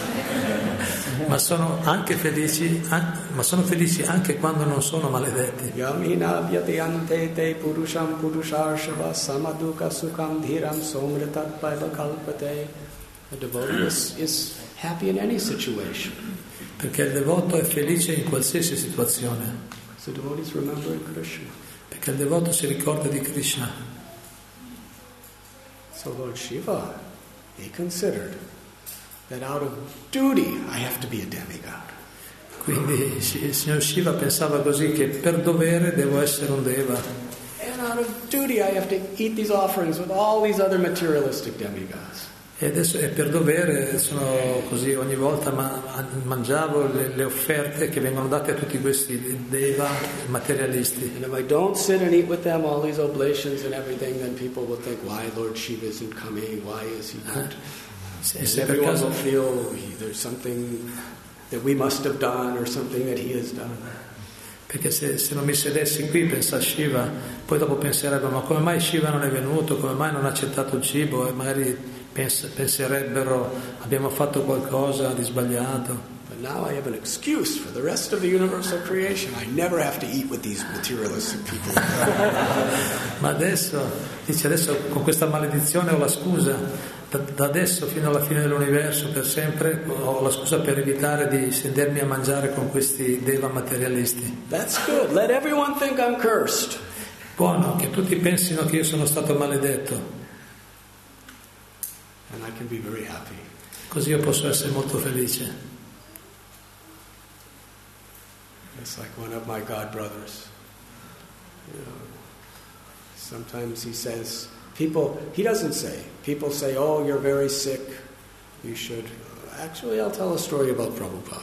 ma sono anche felici, ma sono felici anche quando non sono maledetti. Yamina vyatiyante te purusham purusharshava samaduka sukham dhiram somritat paivakalpate. A devotee is, is happy in any situation. Perché il devoto è felice in qualsiasi situazione. So devotees remember Krishna. Perché il devoto si ricorda di Krishna. So Lord Shiva, he considered that out of duty I have to be a demigod. Quindi il signor Shiva pensava così, che per dovere devo essere un deva. And out of duty I have to eat these offerings with all these other materialistic demigods. E adesso e per dovere sono così, ogni volta ma, mangiavo le, le offerte che vengono date a tutti questi deva materialisti. And if I don't sit and eat with them all these oblations and everything, then people will think, why Lord Shiva isn't coming, why is he not? Se, And se per everyone caso, will feel there's something that we must have done or something that he has done. perché se, se non mi sedessi qui, pensa a Shiva, poi dopo penserebbero, ma come mai Shiva non è venuto, come mai non ha accettato il cibo, e magari pens- penserebbero abbiamo fatto qualcosa di sbagliato. But now I have an excuse for the rest of the universal creation. I never have to eat with these materialistic people. Ma adesso, dice adesso con questa maledizione ho la scusa, da, da adesso fino alla fine dell'universo, per sempre, ho la scusa per evitare di sedermi a mangiare con questi deva materialisti. That's good. Let everyone think I'm cursed. Buono, che tutti pensino che io sono stato maledetto, And I can be very happy. così io posso essere molto felice. It's like one of my god brothers. You know, sometimes he says, people, he doesn't say, people say, oh, you're very sick, you should. Actually, I'll tell a story about Prabhupada.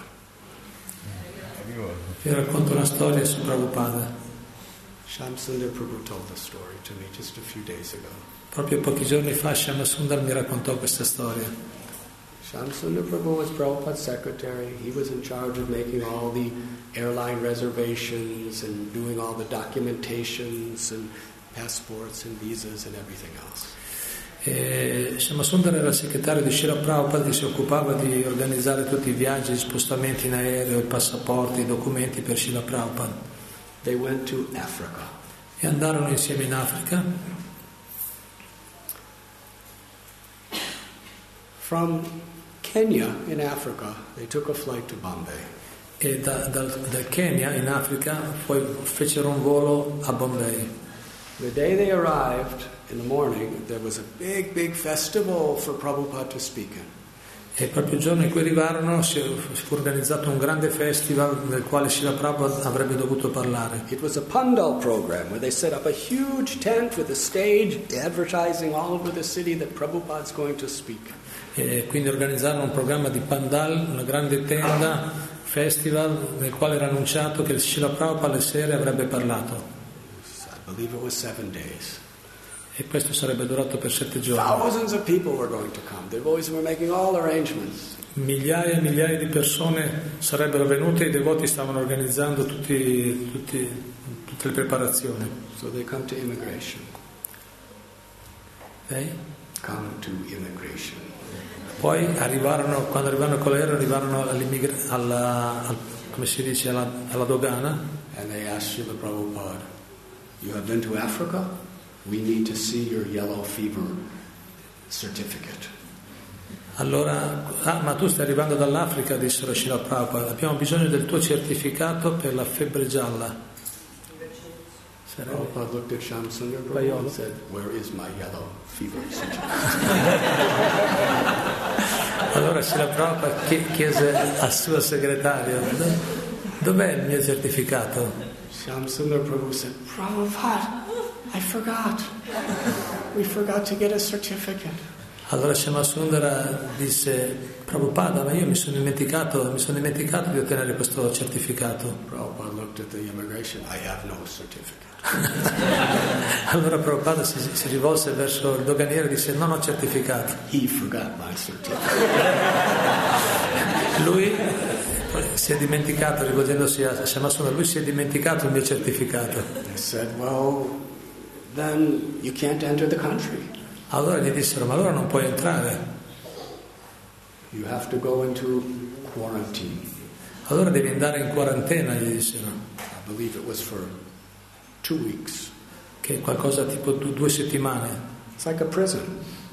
Vi racconto una storia su Prabhupada. Shamsundar Prabhu told the story to me just a few days ago. Proprio pochi giorni fa Shama Sundar mi raccontò questa storia. Shamsundar Prabhu was Prabhupada's secretary. He was in charge of making all the airline reservations and doing all the documentations and passports and visas and everything else. E Shama Sundar era il segretario di Srila Prabhupada che si occupava di organizzare tutti i viaggi, gli spostamenti in aereo, i passaporti, i documenti per Srila Prabhupada. They went to Africa. E andarono insieme in Africa. From Kenya in Africa, they took a flight to Bombay. E da, dal, dal Kenya in Africa poi fecero un volo a Bombay. The day they arrived, in the morning, there was a big, big festival for Prabhupada to speak in. E proprio il giorno in cui arrivarono si fu organizzato un grande festival nel quale Srila Prabhupada avrebbe dovuto parlare. It was a Pandal program where they set up a huge tent with a stage advertising all over the city that Prabhupada's going to speak. E quindi organizzarono un programma di Pandal, una grande tenda, festival nel quale era annunciato che Srila Prabhupada alle sere avrebbe parlato. I believe it was seven days. E questo sarebbe durato per sette giorni. Thousands of people were going to come. The devotees were making all arrangements. Migliaia e migliaia di persone sarebbero venute e i devoti stavano organizzando tutti, tutti, tutte le preparazioni. So they come to immigration. Okay? Come to immigration. Poi arrivarono, quando arrivarono con l'aereo, arrivarono alla, al, come si dice, alla, alla dogana. And they asked Srila Prabhupada, you have been to Africa? We need to see your yellow fever certificate. Allora, ah, ma tu stai arrivando dall'Africa, dissero Srila Prabhupada, abbiamo bisogno del tuo certificato per la febbre gialla. Prabhupada looked at Shamsundar Prabhu and said, where is my yellow fever certificate? Allora Srila Prabhupada chiese al suo segretario, dov'è il mio certificato? Shamsundar Prabhu said, Prabhupada, I forgot. We forgot to get a certificate. Allora Shama Sundara disse, Prabhupada, ma io mi sono dimenticato, mi sono dimenticato di ottenere questo certificato. Prabhupada looked at the immigration, I have no certificate. Allora Prabhupada si, si rivolse verso il doganiere e disse, non ho certificato. He forgot my certificate. Lui si è dimenticato, rivolgendosi a Shama Sundara, lui si è dimenticato il mio certificato. They said, well, then you can't enter the country. Allora gli dissero, ma allora non puoi entrare. You have to go into quarantine. Allora devi andare in quarantena, gli dissero. I believe it was for two weeks. Che è qualcosa tipo due settimane. It's like a prison.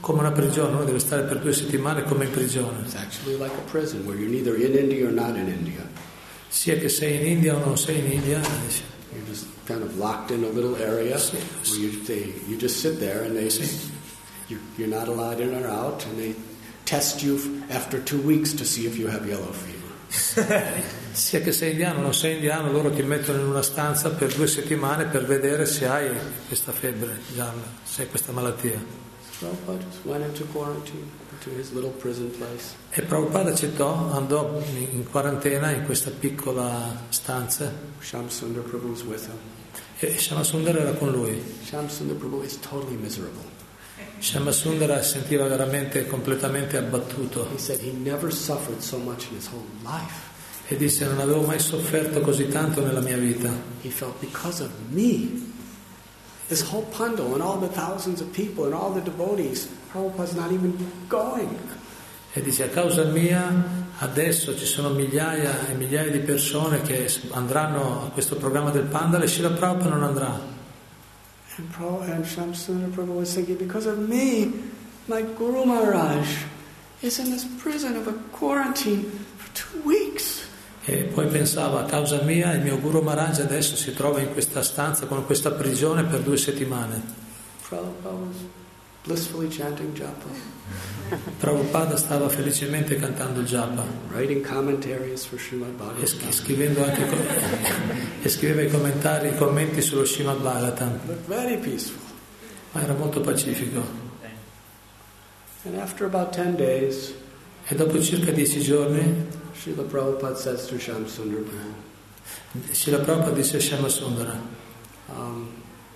come una prigione, uno deve stare per due settimane come in prigione. It's actually like a prison where you're neither in India or not in India. Sia che sei in India o non sei in India, you're just kind of locked in a little area sì, where you, they, you just sit there and they sì. you, you're not allowed in or out, and they test you after two weeks to see if you have yellow fever. Sia che sei indiano o non sei indiano, loro ti mettono in una stanza per due settimane per vedere se hai questa febbre gialla, se hai questa malattia. Prabhupada went into quarantine, into his little prison place. E Prabhupada accettò, andò in quarantena in questa piccola stanza. Shamsundar Prabhu was with him. E Shamsundar era con lui. Shamsundar Prabhu is totally miserable. Shamsundara si sentiva veramente completamente abbattuto. He said he never suffered so much in his whole life. E disse: non avevo mai sofferto così tanto nella mia vita. He felt because of me, this whole Pandal and all the thousands of people and all the devotees, Prabhupada's not even going. E dice: a causa mia adesso ci sono migliaia e migliaia di persone che andranno a questo programma del Pandal e Srila Prabhupada non andrà. And, Pro, and Shamsundar Prabhu was thinking, because of me, my Guru Maharaj is in this prison of a quarantine for two weeks. E poi pensava: a causa mia il mio Guru Maharaj adesso si trova in questa stanza con questa prigione per due settimane. Prabhupada was blissfully chanting japa. Prabhupada stava felicemente cantando il japa. Writing commentaries for Srimad Bhagavatam. E scrivendo anche e scriveva i commentari, i commenti sullo Srimad Bhagavatam. But very peaceful. Ma era molto pacifico. And after about ten days, e dopo circa dieci giorni, Srila Prabhupada says to Shamsundar Prabhu, Srila Prabhupada disse a Shamsundara, um,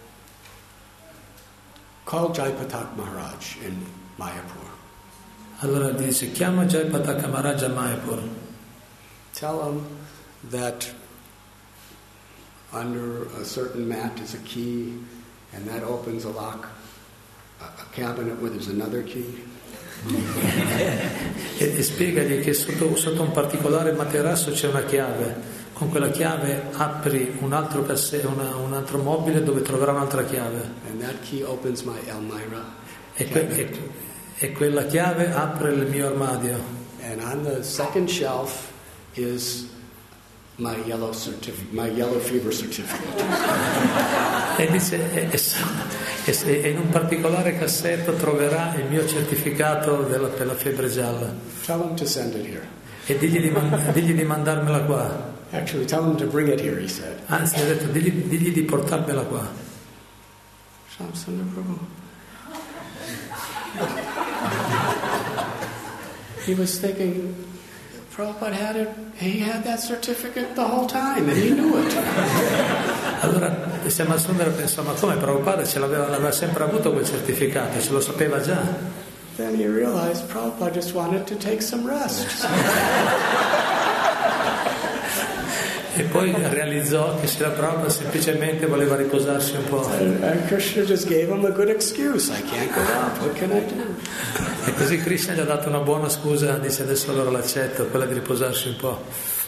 call Jaipatak Maharaj in Mayapur. Allora dice: chiama Jaipatak Maharaj a Mayapur. Tell him that under a certain mat is a key, and that opens a lock, a, a cabinet where there's another key. e, e spiegagli che sotto, sotto un particolare materasso c'è una chiave, con quella chiave apri un altro, casse, una, un altro mobile dove troverà un'altra chiave, and that key opens my Almirah e, que, e, e quella chiave apre il mio armadio, and on the second shelf is my yellow certificate, my yellow fever certificate. E dice: e, e, e in un particolare cassetto troverà il mio certificato della, per la febbre gialla. Tell him to send it here. E digli di, man, digli di mandarmela qua. Actually, tell him to bring it here, he said. Anzi, ha detto: digli, digli di portarmela qua. Shamsundar Prabhu. He was thinking, Prabhupada had it, he had that certificate the whole time, and he knew it. Allora Shamsundara pensò: ma come, Prabhupada ce l'aveva, l'aveva sempre avuto quel certificato, ce lo sapeva già. Then he realized Prabhupada just wanted to take some rest. E poi realizzò che Srila Prabhupada semplicemente voleva riposarsi un po'. And, and Krishna just gave him a good excuse. I can't go out. What can I do? E così Krishna gli ha dato una buona scusa, dice: adesso allora l'accetto, quella di riposarsi un po'.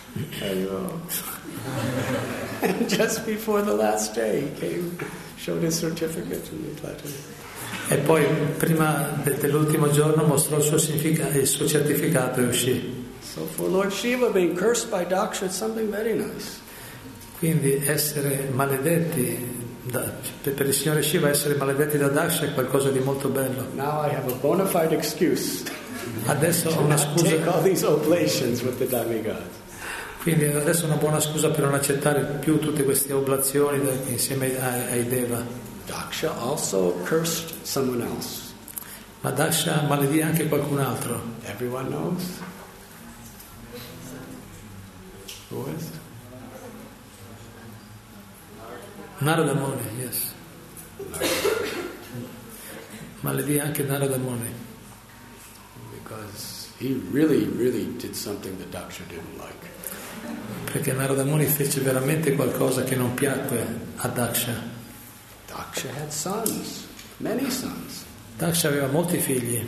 And just before the last day, he came, showed his certificate and he let him. E poi prima dell'ultimo giorno mostrò il suo, il suo certificato e uscì. So for Lord Shiva being cursed by Daksha, it's something very nice. Quindi essere maledetti da, per il Signore Shiva, essere maledetti da Daksha è qualcosa di molto bello. Now I have a bona fide excuse. Adesso ho una scusa. Take all these oblations with the demigods. Quindi adesso ho una buona scusa per non accettare più tutte queste oblazioni insieme ai, ai Deva. Daksha also cursed someone else. Ma Daksha maledì anche qualcun altro. Everyone knows. Who is? Narada Muni, yes. Maledì anche Narada Muni. Because he really, really did something that Daksha didn't like. Perché Narada Muni fece veramente qualcosa che non piacque a Daksha. Daksha had sons, many sons. Daksha aveva molti figli.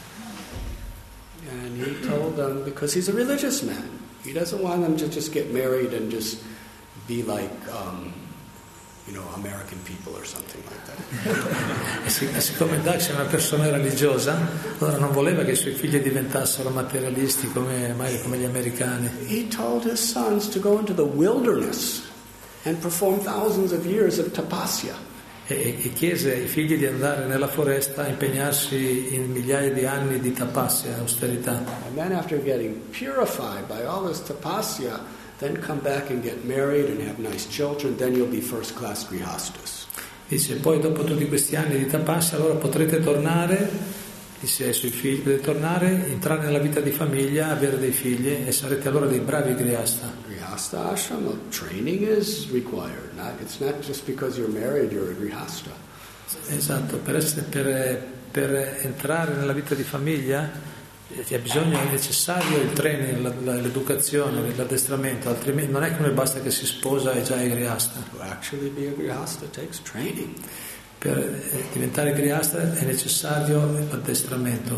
And he told them, because he's a religious man, he doesn't want them to just get married and just be like, um, you know, American people or something like that. E, sic- e siccome Daksha è una persona religiosa, allora non voleva che i suoi figli diventassero materialisti come, magari come gli americani. He told his sons to go into the wilderness and perform thousands of years of tapasya. E, e chiese ai figli di andare nella foresta a impegnarsi in migliaia di anni di tapasya, austerità. And then after getting purified by all this tapasya, then come back and get married and have nice children, then you'll be first class grihastas. Dice, poi dopo tutti questi anni di tapasya, allora potrete tornare, disse ai suoi figli, potete tornare, entrare nella vita di famiglia, avere dei figli e sarete allora dei bravi grihasta. Grihasta ashrama training is required. Not, it's not just because you're married you're a grihasta. Esatto, per, essere, per, per entrare nella vita di famiglia c'è bisogno, è necessario il training, la, la, l'educazione, l'addestramento, altrimenti non è come basta che si sposa e già è grihasta. To actually be a grihasta takes training. Per diventare grihasta è necessario l'addestramento.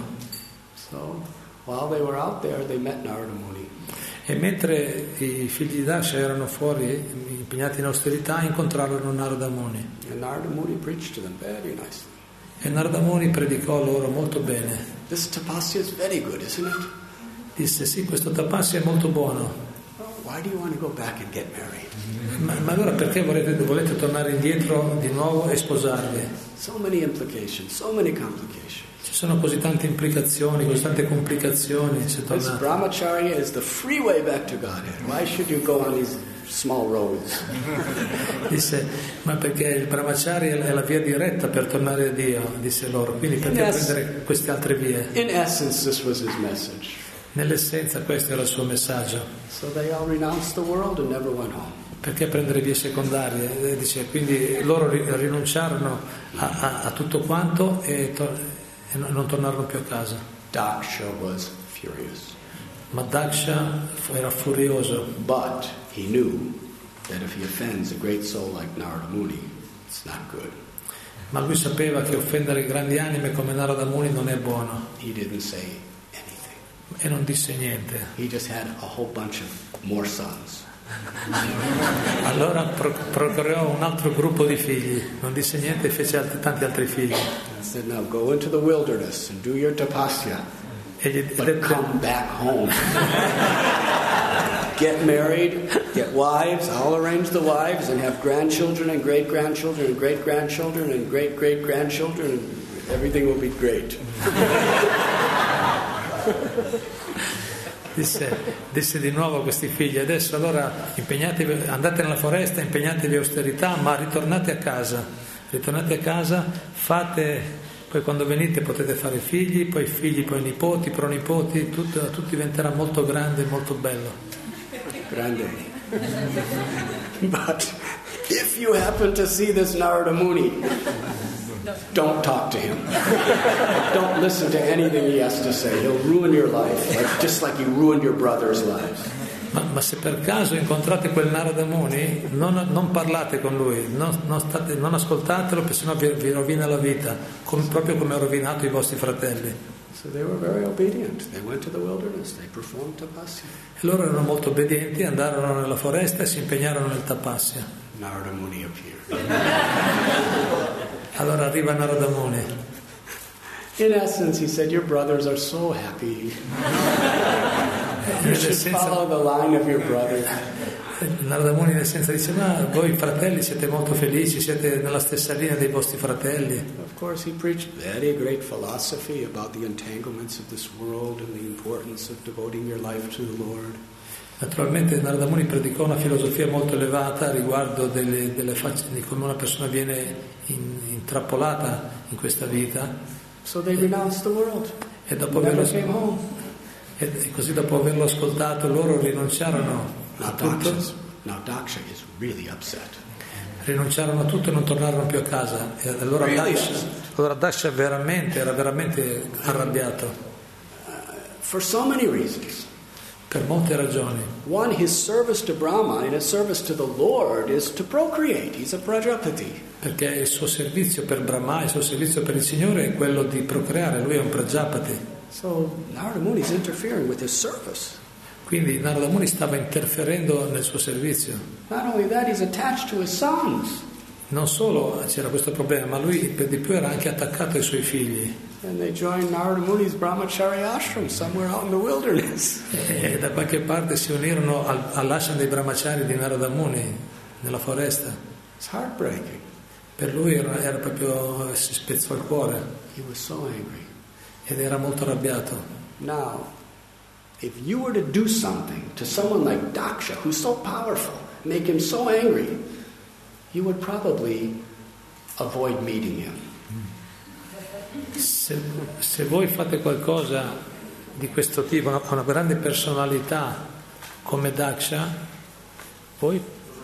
So, while they were out there, they met Narada Muni. E mentre i figli di Daksha erano fuori, impegnati in austerità, incontrarono Narada Muni. And Narada Muni preached to them very nicely. E Narada Muni predicò loro molto bene. This tapasya is very good, isn't it? Disse, sì, questo tapasya è molto buono. Why do you want to go back and get married? Ma, ma allora perché volete, volete tornare indietro di nuovo e sposarvi? So many implications, so many complications. Ci sono così tante implicazioni, così tante complicazioni se This tornate. brahmacharya is the freeway back to Godhead. Why should you go on these small roads? Disse, ma perché il brahmacharya è la via diretta per tornare a Dio, disse loro, quindi perché Yes. prendere queste altre vie? In essence, this was his message. Nell'essenza questo era il suo messaggio. So they all renounced the world and never went home. Perché prendere vie secondarie? E dice, quindi loro ri- rinunciarono a, a, a tutto quanto e, to- e no- non tornarono più a casa. Daksha was furious. Ma Daksha fu- era furioso, But he knew that if he offends a great soul like Narada Muni, it's not good. ma lui sapeva che offendere grandi anime come Narada Muni non è buono He didn't say anything. e non disse niente. He just had a whole bunch of more sons. Allora pro- procreò un altro gruppo di figli, non disse niente e fece altri, tanti altri figli. I said, now go into the wilderness and do your tapasya, E gli but dette, come back home. Get married, get wives, I'll arrange the wives and have grandchildren and great-grandchildren and great-grandchildren and great-great-grandchildren and everything will be great. Disse, disse di nuovo a questi figli, adesso allora impegnatevi, andate nella foresta, impegnatevi austerità, ma ritornate a casa, ritornate a casa, fate, poi quando venite potete fare figli, poi figli, poi nipoti, pronipoti, tutto, tutto diventerà molto grande e molto bello. Grande. But if you happen to see this Narada Muni, don't talk to him. Don't listen to anything he has to say. He'll ruin your life, like, just like he ruined your brother's lives. Ma, ma se per caso incontrate quel Narada Muni, non, non parlate con lui, non, non, state, non ascoltatelo, perché sennò vi, vi rovina la vita, come, proprio come ha rovinato i vostri fratelli. So they were very obedient. They went to the wilderness. They performed tapasya. E loro erano molto obbedienti, andarono nella foresta e si impegnarono nel tapasya. Narada Muni appeared. Allora arriva Narada Muni. In essence, he said, your brothers are so happy. You should follow the line of your brother. Narada Muni nel senso dice, ma voi fratelli siete molto felici, siete nella stessa linea dei vostri fratelli. Of course, he preached very great philosophy about the entanglements of this world and the importance of devoting your life to the Lord. Naturalmente Narada Muni predicò una filosofia molto elevata riguardo delle, delle facce, di come una persona viene in, intrappolata in questa vita. So they renounced the world. E, dopo Never averlo, came home. e, e così dopo averlo ascoltato loro rinunciarono a Now tutto, Daksha, now Daksha is really upset. rinunciarono a tutto e non tornarono più a casa. E allora Really? Daksha, allora Daksha veramente, era veramente arrabbiato For so many reasons. per molte ragioni. One, his service to Brahma and his service to the Lord is to procreate. He's a Prajapati. Perché il suo servizio per Brahma, il suo servizio per il Signore è quello di procreare, lui è un Prajapati. So Narada Muni is interfering with his service. Quindi Narada Muni stava interferendo nel suo servizio. Not only that, he's attached to his sons. non solo c'era questo problema, ma lui per di più era anche attaccato ai suoi figli. And they joined Narada Muni's brahmachari ashram somewhere out in the wilderness. E da qualche parte si unirono al, all'ashram dei brahmachari di Narada Muni, nella foresta. It's heartbreaking. Per lui era, era proprio, si spezzò il cuore. He was so angry. Ed era molto arrabbiato. Now, if you were to do something to someone like Daksha, who's so powerful, make him so angry, you would probably avoid meeting him. Se, se voi fate qualcosa di questo tipo, una, una grande personalità come Daksha, voi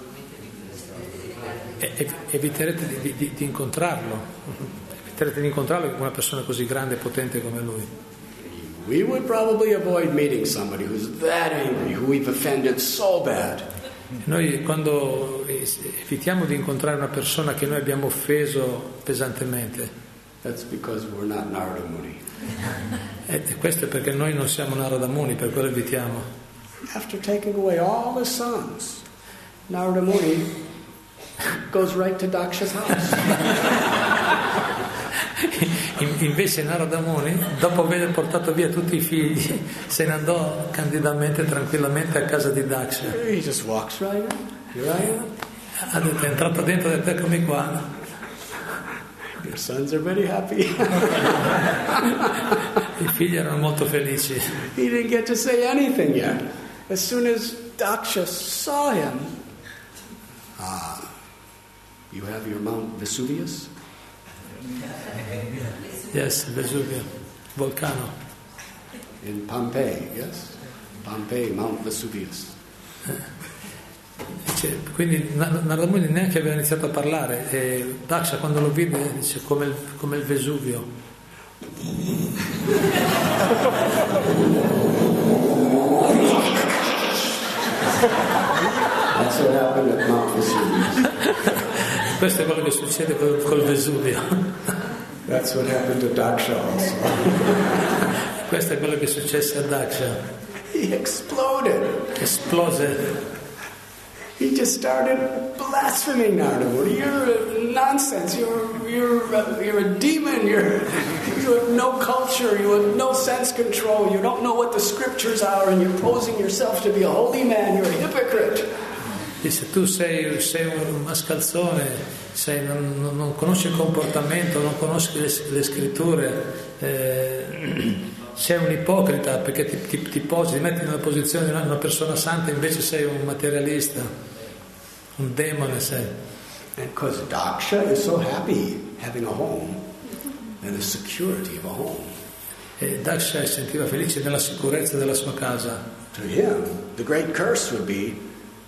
eviterete di, di, di incontrarlo, eviterete di incontrarlo con una persona così grande e potente come lui. We would probably avoid meeting somebody who's that angry, who we've offended so bad. Noi quando evitiamo di incontrare una persona che noi abbiamo offeso pesantemente, that's because we're not Narada Muni. E questo è perché noi non siamo Narada Muni, per quello evitiamo. After taking away all the sons, Narada Muni goes right to Daksha's house. Invece Narada Muni, dopo aver portato via tutti i figli, se ne andò candidamente, tranquillamente a casa di Daksha. He just walks right in. Here I am. Ha detto, è entrato dentro e ha detto, eccomi qua. Your sons are very happy. I figli erano molto felici. He didn't get to say anything yet. As soon as Daksha saw him, ah, you have your Mount Vesuvius? Yes, Vesuvio, volcano. In Pompeii, yes? Pompeii, Mount Vesuvius. Cioè, quindi Narada Muni neanche aveva iniziato a parlare e Daksha quando lo vide dice come il, come il Vesuvio. That's what happened at Mount Vesuvius. Questo è quello che succede col, col Vesuvio. That's what happened to Daksha also. Questo è quello che successe a Daksha. He exploded. Esplose. He just started blaspheming Narada Muni. You're nonsense. You're you're uh, you're a demon. You're you have no culture. You have no sense control. You don't know what the scriptures are, and you're posing yourself to be a holy man. You're a hypocrite. Dice tu sei, sei un mascalzone, sei, non, non, non conosci il comportamento, non conosci le, le scritture, eh, sei un ipocrita perché ti, ti, ti posi, ti metti nella posizione di una, una persona santa, invece sei un materialista, un demone sei. And because Daksha is so happy having a home and the security of a home. E Daksha si sentiva felice nella sicurezza della sua casa. To him, the great curse would be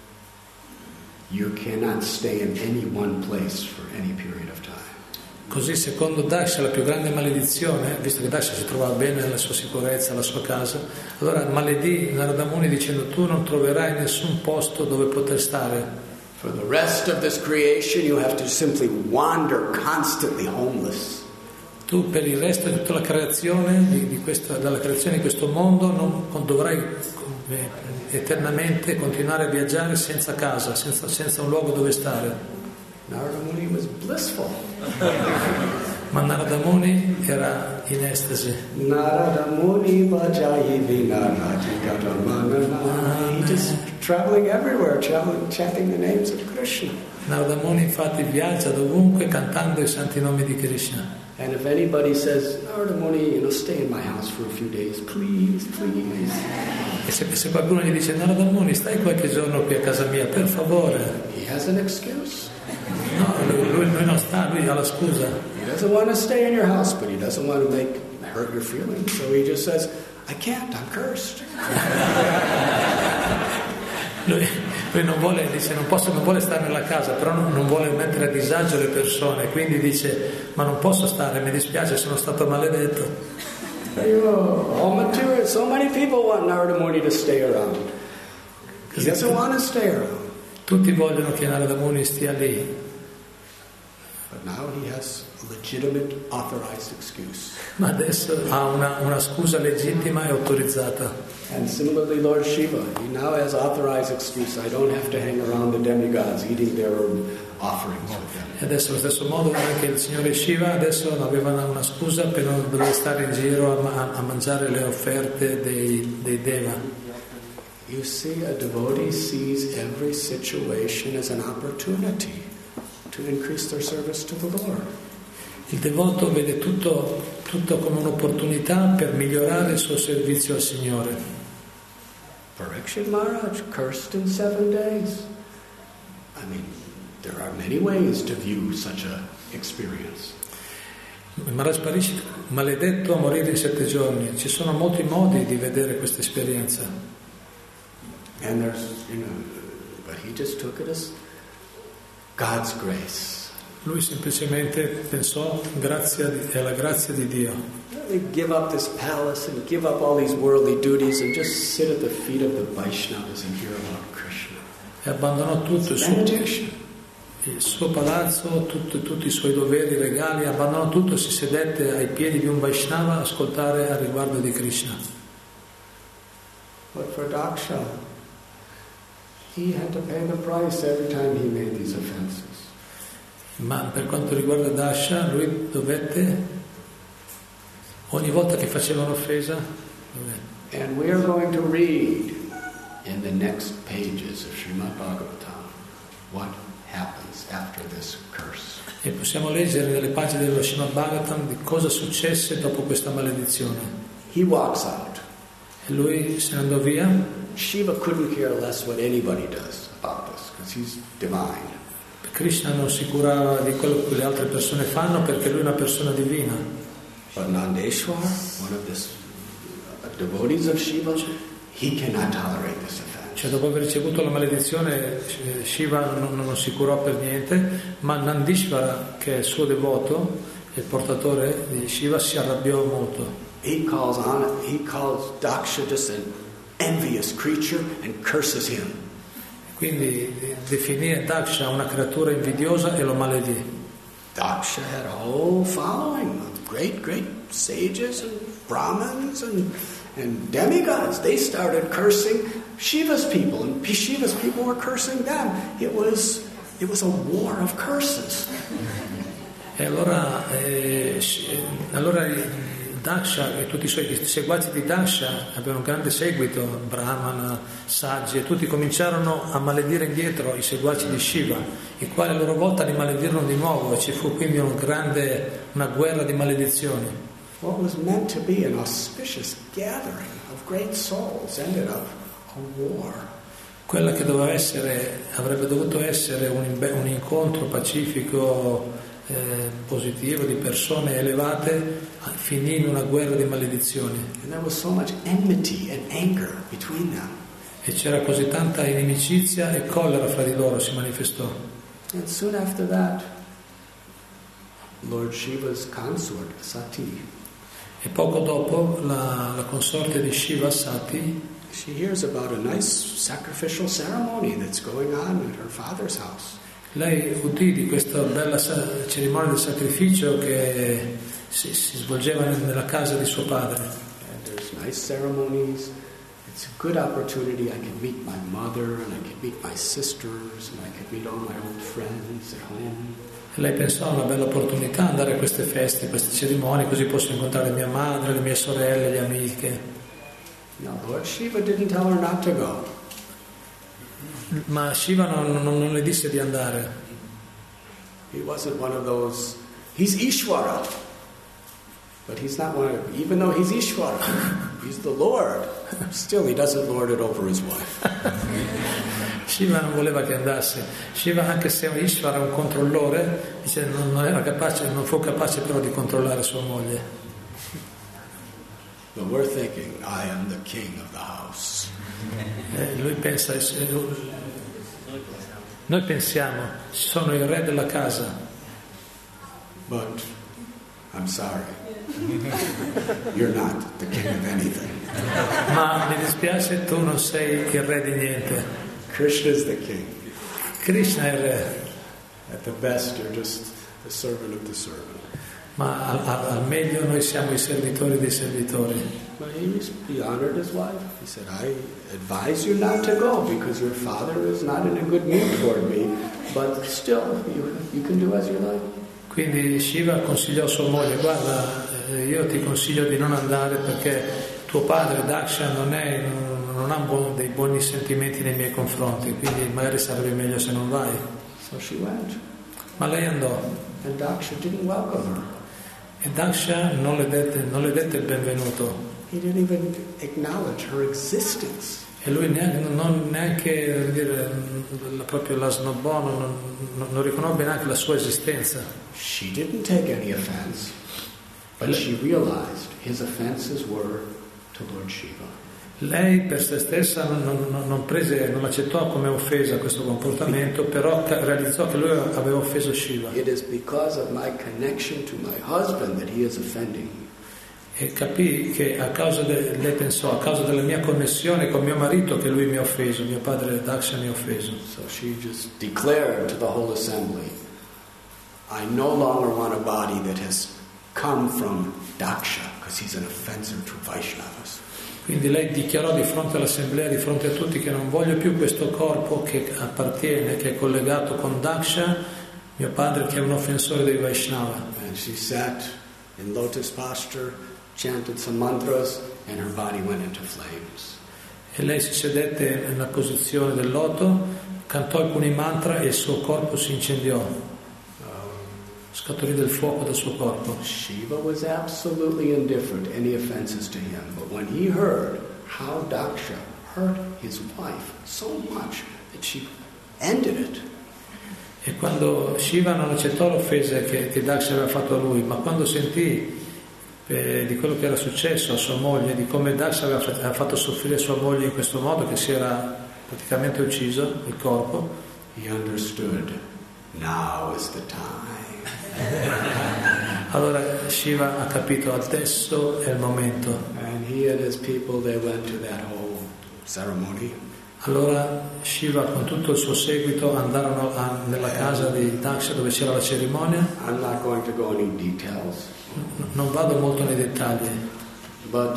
you cannot stay in any one place for any period of time. Così secondo Daksha la più grande maledizione, visto che Daksha si trovava bene nella sua sicurezza, la sua casa, allora maledì Narada Muni dicendo tu non troverai nessun posto dove poter stare. For the rest of this creation you have to simply wander constantly homeless. Tu per il resto di tutta la creazione, di, di questa, dalla creazione di questo mondo, non dovrai eh, eternamente continuare a viaggiare senza casa, senza, senza un luogo dove stare. Narada Muni was blissful. Ma Narada Muni era in estasi. Narada Muni Bhajayi Vinarati Gatamanana. He just traveling everywhere, traveling, chanting the names of Krishna. Narada Muni infatti viaggia dovunque cantando i santi nomi di Krishna. And if anybody says, Narada Muni, you know, stay in my house for a few days, please, please. E se, se qualcuno gli dice Narada Muni, stai qualche giorno qui a casa mia, per favore. He has an excuse. No, lui, lui, lui non sta, lui ha la scusa. He doesn't want to stay in your house, but he doesn't want to make hurt your feelings. So he just says, I can't, I'm cursed. Lui, lui non vuole, dice, non posso, non vuole stare nella casa, però non, non vuole mettere a disagio le persone, quindi dice, ma non posso stare, mi dispiace, sono stato maledetto. All material, so many people want Narada Muni to stay around. He doesn't want to stay around. Tutti vogliono che Narada Muni stia lì. But now he has a legitimate, authorized excuse. Ma adesso ha una, una scusa legittima e autorizzata. And similarly, Lord Shiva, he now has authorized excuse. I don't have to hang around the demigods eating their offerings with them. E adesso allo stesso modo anche il signore Shiva adesso aveva una, una scusa per non dover stare in giro a, a mangiare le offerte dei, dei Deva. You see, a devotee sees every situation as an opportunity to increase their service to the Lord. Il devoto vede tutto, tutto come un'opportunità per migliorare il suo servizio al Signore. Parikshit Maharaj cursed in seven days. I mean, there are many ways to view such a experience. Maharaj Parikshit, maledetto a morire in sette giorni. Ci sono molti modi di vedere questa esperienza. And there's, you know, but he just took it as God's grace. Lui semplicemente pensò grazia di, alla grazia di Dio. They give up this palace and give up all these worldly duties and just sit at the feet of the Vaishnavas and hear about Krishna. E abbandonò tutto il suo, il suo palazzo, tutto, tutti i suoi doveri regali, abbandonò tutto, si sedette ai piedi di un Vaishnava a ascoltare al riguardo di Krishna. But for Daksha, he had to pay the price every time he made these offenses. Ma per quanto riguarda Daksha, lui dovette, ogni volta che faceva un'offesa, dovette. And we are going to read in the next pages of Srimad Bhagavatam what happens after this curse. E possiamo leggere nelle pagine dello Srimad Bhagavatam di cosa successe dopo questa maledizione. He walks out. E lui se ne andò via. Shiva couldn't care less what anybody does about this because he's divine. Krishna non si curava di quello che le altre persone fanno perché lui è una persona divina. But Nandeshwar, one of the devotees of Shiva, he cannot tolerate this offense. Cioè, dopo aver ricevuto la maledizione, Shiva non, non si curò per niente, ma Nandishvara, che è il suo devoto, il portatore di Shiva, si arrabbiò molto. He calls on it, he calls Daksha just an envious creature and curses him. Quindi definì Daksha una creatura invidiosa e lo maledì. Daksha had a whole following of great, great sages and Brahmins and, and demigods. They started cursing Shiva's people, and Shiva's people were cursing them. It was, it was a war of curses. E allora, eh, allora Daksha e tutti i suoi seguaci di Daksha avevano un grande seguito, Brahmana, saggi, e tutti cominciarono a maledire indietro i seguaci di Shiva, i quali a loro volta li maledirono di nuovo, e ci fu quindi una grande, una guerra di maledizioni. What was meant to be an auspicious gathering of great souls ended up a war. Quella che doveva essere, avrebbe dovuto essere un, un incontro pacifico, Eh, positivo di persone elevate, finì in una guerra di maledizioni. And there was so much enmity and anger between them. E c'era così tanta inimicizia e collera fra di loro si manifestò. And soon after that, Lord Shiva's consort Sati, e poco dopo la, la consorte di Shiva, Sati, she hears about a nice sacrificial ceremony that's going on at her father's house. Lei udì di questa bella cerimonia del sacrificio che si, si svolgeva nella casa di suo padre. And there's nice ceremonies. It's a good opportunity. I can meet my mother and I can meet my sisters and I can meet all my old friends at home. E lei pensò a una bella opportunità andare a queste feste, a queste cerimonie, così posso incontrare mia madre, le mie sorelle, le amiche. Now Lord Shiva didn't tell her not to go. Ma Shiva non, non, non le disse di andare. He wasn't one of those. He's Ishvara, but he's not one of. Even though he's Ishvara, he's the Lord. Still, he doesn't lord it over his wife. Shiva non voleva che andasse. Shiva, anche se Ishvara è un controllore, dice, non, non era capace, non fu capace però di controllare sua moglie. But we're thinking, I am the king of the house. Eh, lui pensa, noi pensiamo, sono il re della casa. But I'm sorry, you're not the king of anything. Ma mi dispiace, tu non sei il re di niente. Krishna is the king. Krishna è il re. At the best, you're just the servant of the servant. Ma al, al, al meglio noi siamo i servitori dei servitori. But he, he honored his wife. He said, I advise you not to go because your father is not in a good mood toward me. but still, you, you can do as you like. Quindi Shiva consigliò a sua moglie: guarda, eh, io ti consiglio di non andare perché tuo padre Daksha non, è, non, non ha buon, dei buoni sentimenti nei miei confronti, quindi magari sarebbe meglio se non vai. So she went. Ma lei andò. And Daksha didn't welcome her. E Daksha non le dette, non le dette il benvenuto. He didn't even acknowledge her existence. E lui neanche, non, neanche dire, proprio la snobbò, non, non, non riconobbe neanche la sua esistenza. She didn't take any offense, but she realized his offenses were to Lord Shiva. Lei per se stessa non, non, non prese, non accettò come offesa questo comportamento, però realizzò che lui aveva offeso Shiva. It is because of my connection to my husband that he is offending me. E capì che a causa de, lei pensò, a causa della mia connessione con mio marito, che lui mi ha offeso, mio padre Daksha mi ha offeso. So she just declared to the whole assembly, I no longer want a body that has come from Daksha, because he's an offenser to Vaishnavas. Quindi lei dichiarò di fronte all'assemblea, di fronte a tutti, che non voglio più questo corpo che appartiene, che è collegato con Daksha, mio padre, che è un offensore dei Vaishnava. And she sat in lotus posture, chanted some mantras, and her body went into flames. E lei si sedette nella posizione del loto, cantò alcuni mantra e il suo corpo si incendiò. Scaturì del fuoco dal suo corpo. Shiva was absolutely indifferent to any offenses to him, but when he heard how Daksha hurt his wife so much that she ended it. E quando Shiva non accettò le offese che, che Daksha aveva fatto a lui, ma quando sentì eh, di quello che era successo a sua moglie, di come Daksha aveva, aveva fatto soffrire sua moglie in questo modo, che si era praticamente ucciso il corpo, he understood. Now is the time. Allora Shiva ha capito, adesso è il momento. And he and his people, they went to that whole ceremony. Allora Shiva con tutto il suo seguito andarono a, nella casa di Daksha dove c'era la cerimonia. I'm not going to go into details. Non vado molto nei dettagli. But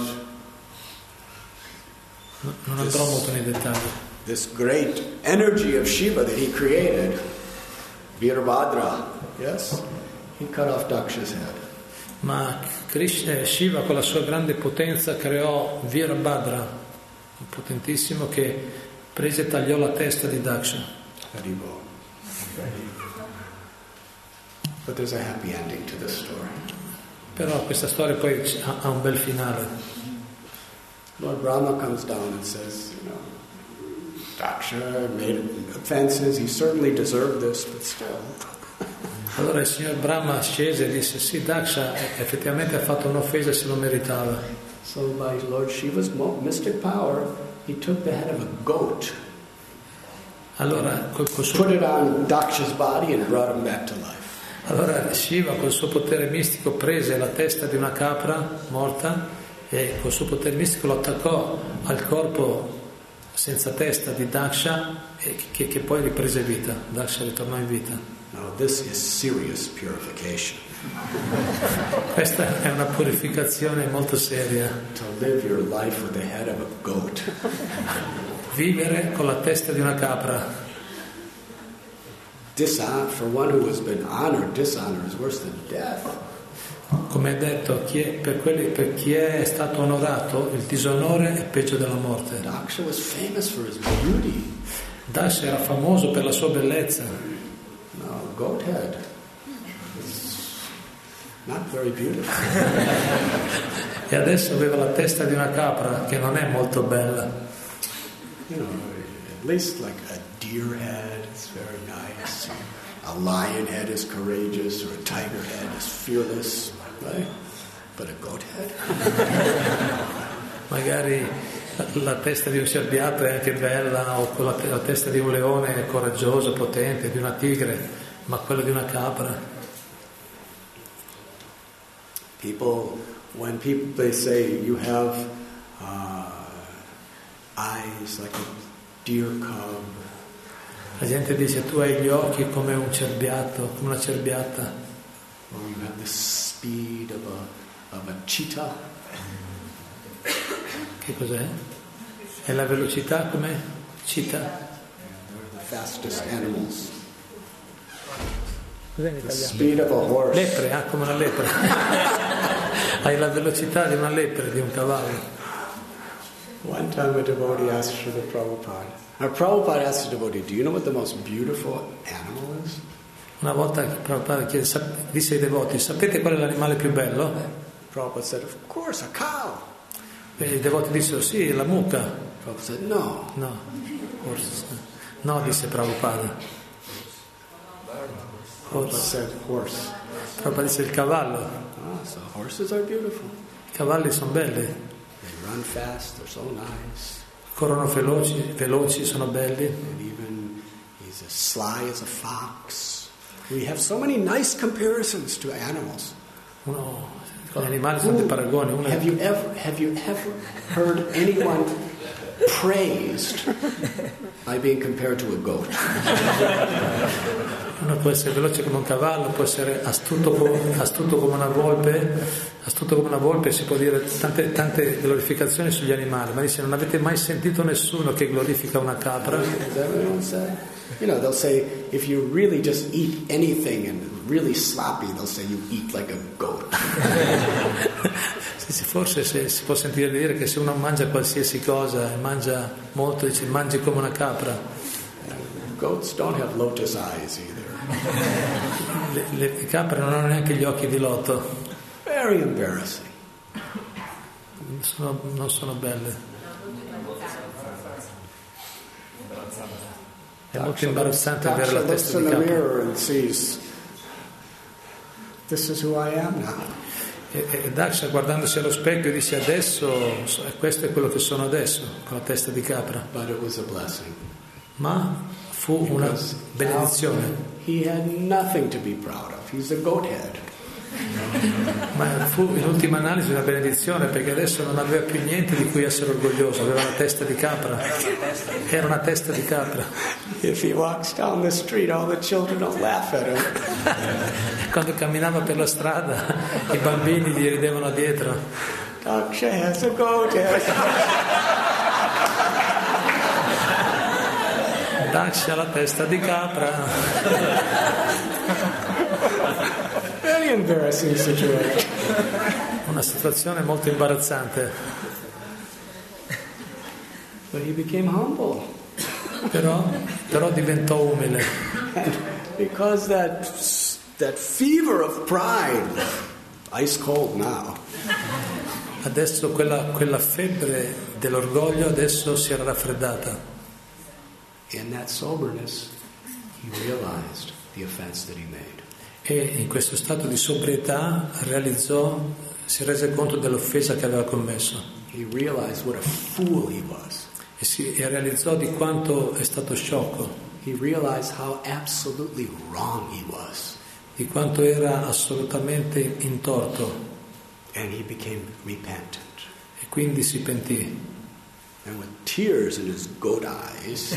non andrò molto nei dettagli. This great energy of Shiva that he created, Virabhadra, yes, he cut off Daksha's head. Ma Krishna, Shiva con la sua grande potenza creò Virabhadra, un potentissimo, che prese e tagliò la testa di Daksha. Haribo. But there's a happy ending to this story. Però questa storia poi ha, ha un bel finale. Lord Brahma comes down and says, you know, Daksha made offenses, he certainly deserved this, but still. Allora il signor Brahma scese e disse: sì, Daksha effettivamente ha fatto un'offesa e se lo meritava. So by Lord Shiva's mystic power, he took the head of a goat, allora, col, col suo... put it on Daksha's body and brought him back to life. Allora Shiva col suo potere mistico prese la testa di una capra morta e col suo potere mistico lo attaccò al corpo senza testa di Daksha, e che, che poi riprese vita. Daksha ritornò in vita. Now this is serious purification. Questa è una purificazione molto seria. To live your life with the head of a goat. Vivere con la testa di una capra. Dishonor, for one who has been honored, dishonor is worse than death. Come è detto, chi è, per, quelli, per chi è stato onorato, il disonore è peggio della morte. Daksha was famous for his beauty. Daksha era famoso per la sua bellezza. No, goat head. It's not very beautiful. E adesso aveva la testa di una capra che non è molto bella. You know, at least like a deer head is very nice. A lion head is courageous, or a tiger head is fearless, right? But a goat head? Magari la, la testa di un cerbiato è anche bella, o con la, la testa di un leone è coraggioso, potente, di una tigre, ma quella di una capra. People, when people they say you have uh, eyes like a deer cub. La gente dice: tu hai gli occhi come un cerbiato, come una cerbiata. Or you have the speed of a, of a cheetah. Che cos'è? È la velocità come cheetah? They're the fastest animals. Cos'è in The italiano? speed of a horse. Lepre, ah, come una lepre. Hai la velocità di una lepre, di un cavallo. One time a devotee asked for the Prabhupada. Now Prabhupada asked the devotee, do you know what the most beautiful animal is? Una volta Prabhupada chiede, sap- disse ai devoti, sapete qual è l'animale più bello? Prabhupada said, of course, a cow. E i devoti dissero, sì, la mucca. Prabhupada said, no. No, forse. No, disse Prabhupada. Prabhupada Horse. said, horse. Prabhupada disse il cavallo. Ah, so horses are beautiful. I cavalli sono belli, They run fast, they're so nice. corrono veloci, veloci, sono belli. And even he's as sly as a fox. We have so many nice comparisons to animals. Uno, con gli animali sono dei paragoni. Uno Have you ever have you ever heard anyone praised by being compared to a goat? Uno può essere veloce come un cavallo, può essere astuto come, astuto come una volpe, astuto come una volpe, si può dire tante, tante glorificazioni sugli animali, ma dice non avete mai sentito nessuno che glorifica una capra? Is that what everyone said? You know, they'll say if you really just eat anything and really sloppy, they'll say you eat like a goat. Sì, sì, forse se, si può sentire dire che se uno mangia qualsiasi cosa e mangia molto, dice mangi come una capra. Goats don't have lotus eyes either. Le, le capre non hanno neanche gli occhi di loto, Very embarrassing. sono, non sono belle. È molto imbarazzante avere la Daksha looks testa in di the capra. mirror and sees, this is who I am now. E, e Daksha guardandosi allo specchio dice adesso, so- questo è quello che sono adesso, con la testa di capra. But it was a blessing. Ma fu una Because benedizione, he had nothing to be proud of. He's a goat head. ma fu in ultima analisi una benedizione perché adesso non aveva più niente di cui essere orgoglioso, aveva la testa di capra, era una testa di capra. If he walks down the street, all the children will laugh at him. Quando camminava per la strada i bambini gli ridevano dietro. Daksha has a goat head. Daksha la testa di capra. Very embarrassing situation. Una situazione molto imbarazzante, But he became humble. però, però diventò umile. And because that, that fever of pride, ice cold now, Adesso quella, quella febbre dell'orgoglio adesso si era raffreddata. in that soberness, he realized the offense that he made. E in questo stato di sobrietà realizzò, si rese conto dell'offesa che aveva commesso He realized what a fool he was. e, si, e realizzò di quanto è stato sciocco, He realized how absolutely wrong he was. di quanto era assolutamente in torto, And he became repentant. e quindi si pentì. And with tears in his goat eyes,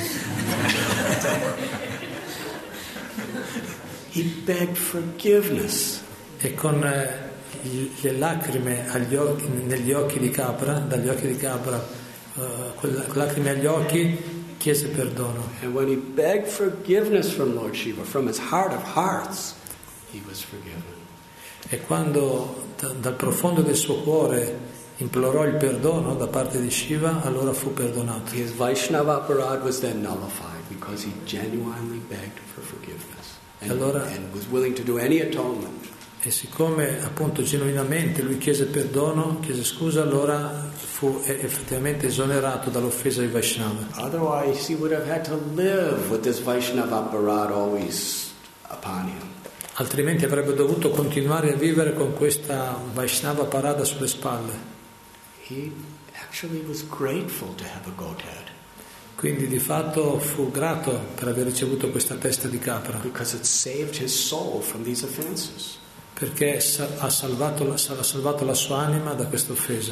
he begged forgiveness. E con eh, le lacrime agli occhi, negli occhi di capra, dagli occhi di capra, eh, con lacrime agli occhi, chiese perdono. And when he begged forgiveness from Lord Shiva, from his heart of hearts, he was forgiven. E quando da- dal profondo del suo cuore implorò il perdono da parte di Shiva, allora fu perdonato. His Vaishnava aparad was then nullified because he genuinely begged for forgiveness and, Allora- and was willing to do any atonement. E siccome appunto genuinamente lui chiese perdono, chiese scusa, allora fu e- effettivamente esonerato dall'offesa di Vaishnava. Otherwise, he would have had to live with this Vaishnava aparad always upon him. Altrimenti avrebbe dovuto continuare a vivere con questa Vaishnava parada sulle spalle. He actually was grateful to have a goat head Quindi di fatto fu grato per aver ricevuto questa testa di capra, because it saved his soul from these offenses. perché sa- ha salvato, la- ha salvato la sua anima da questa offesa.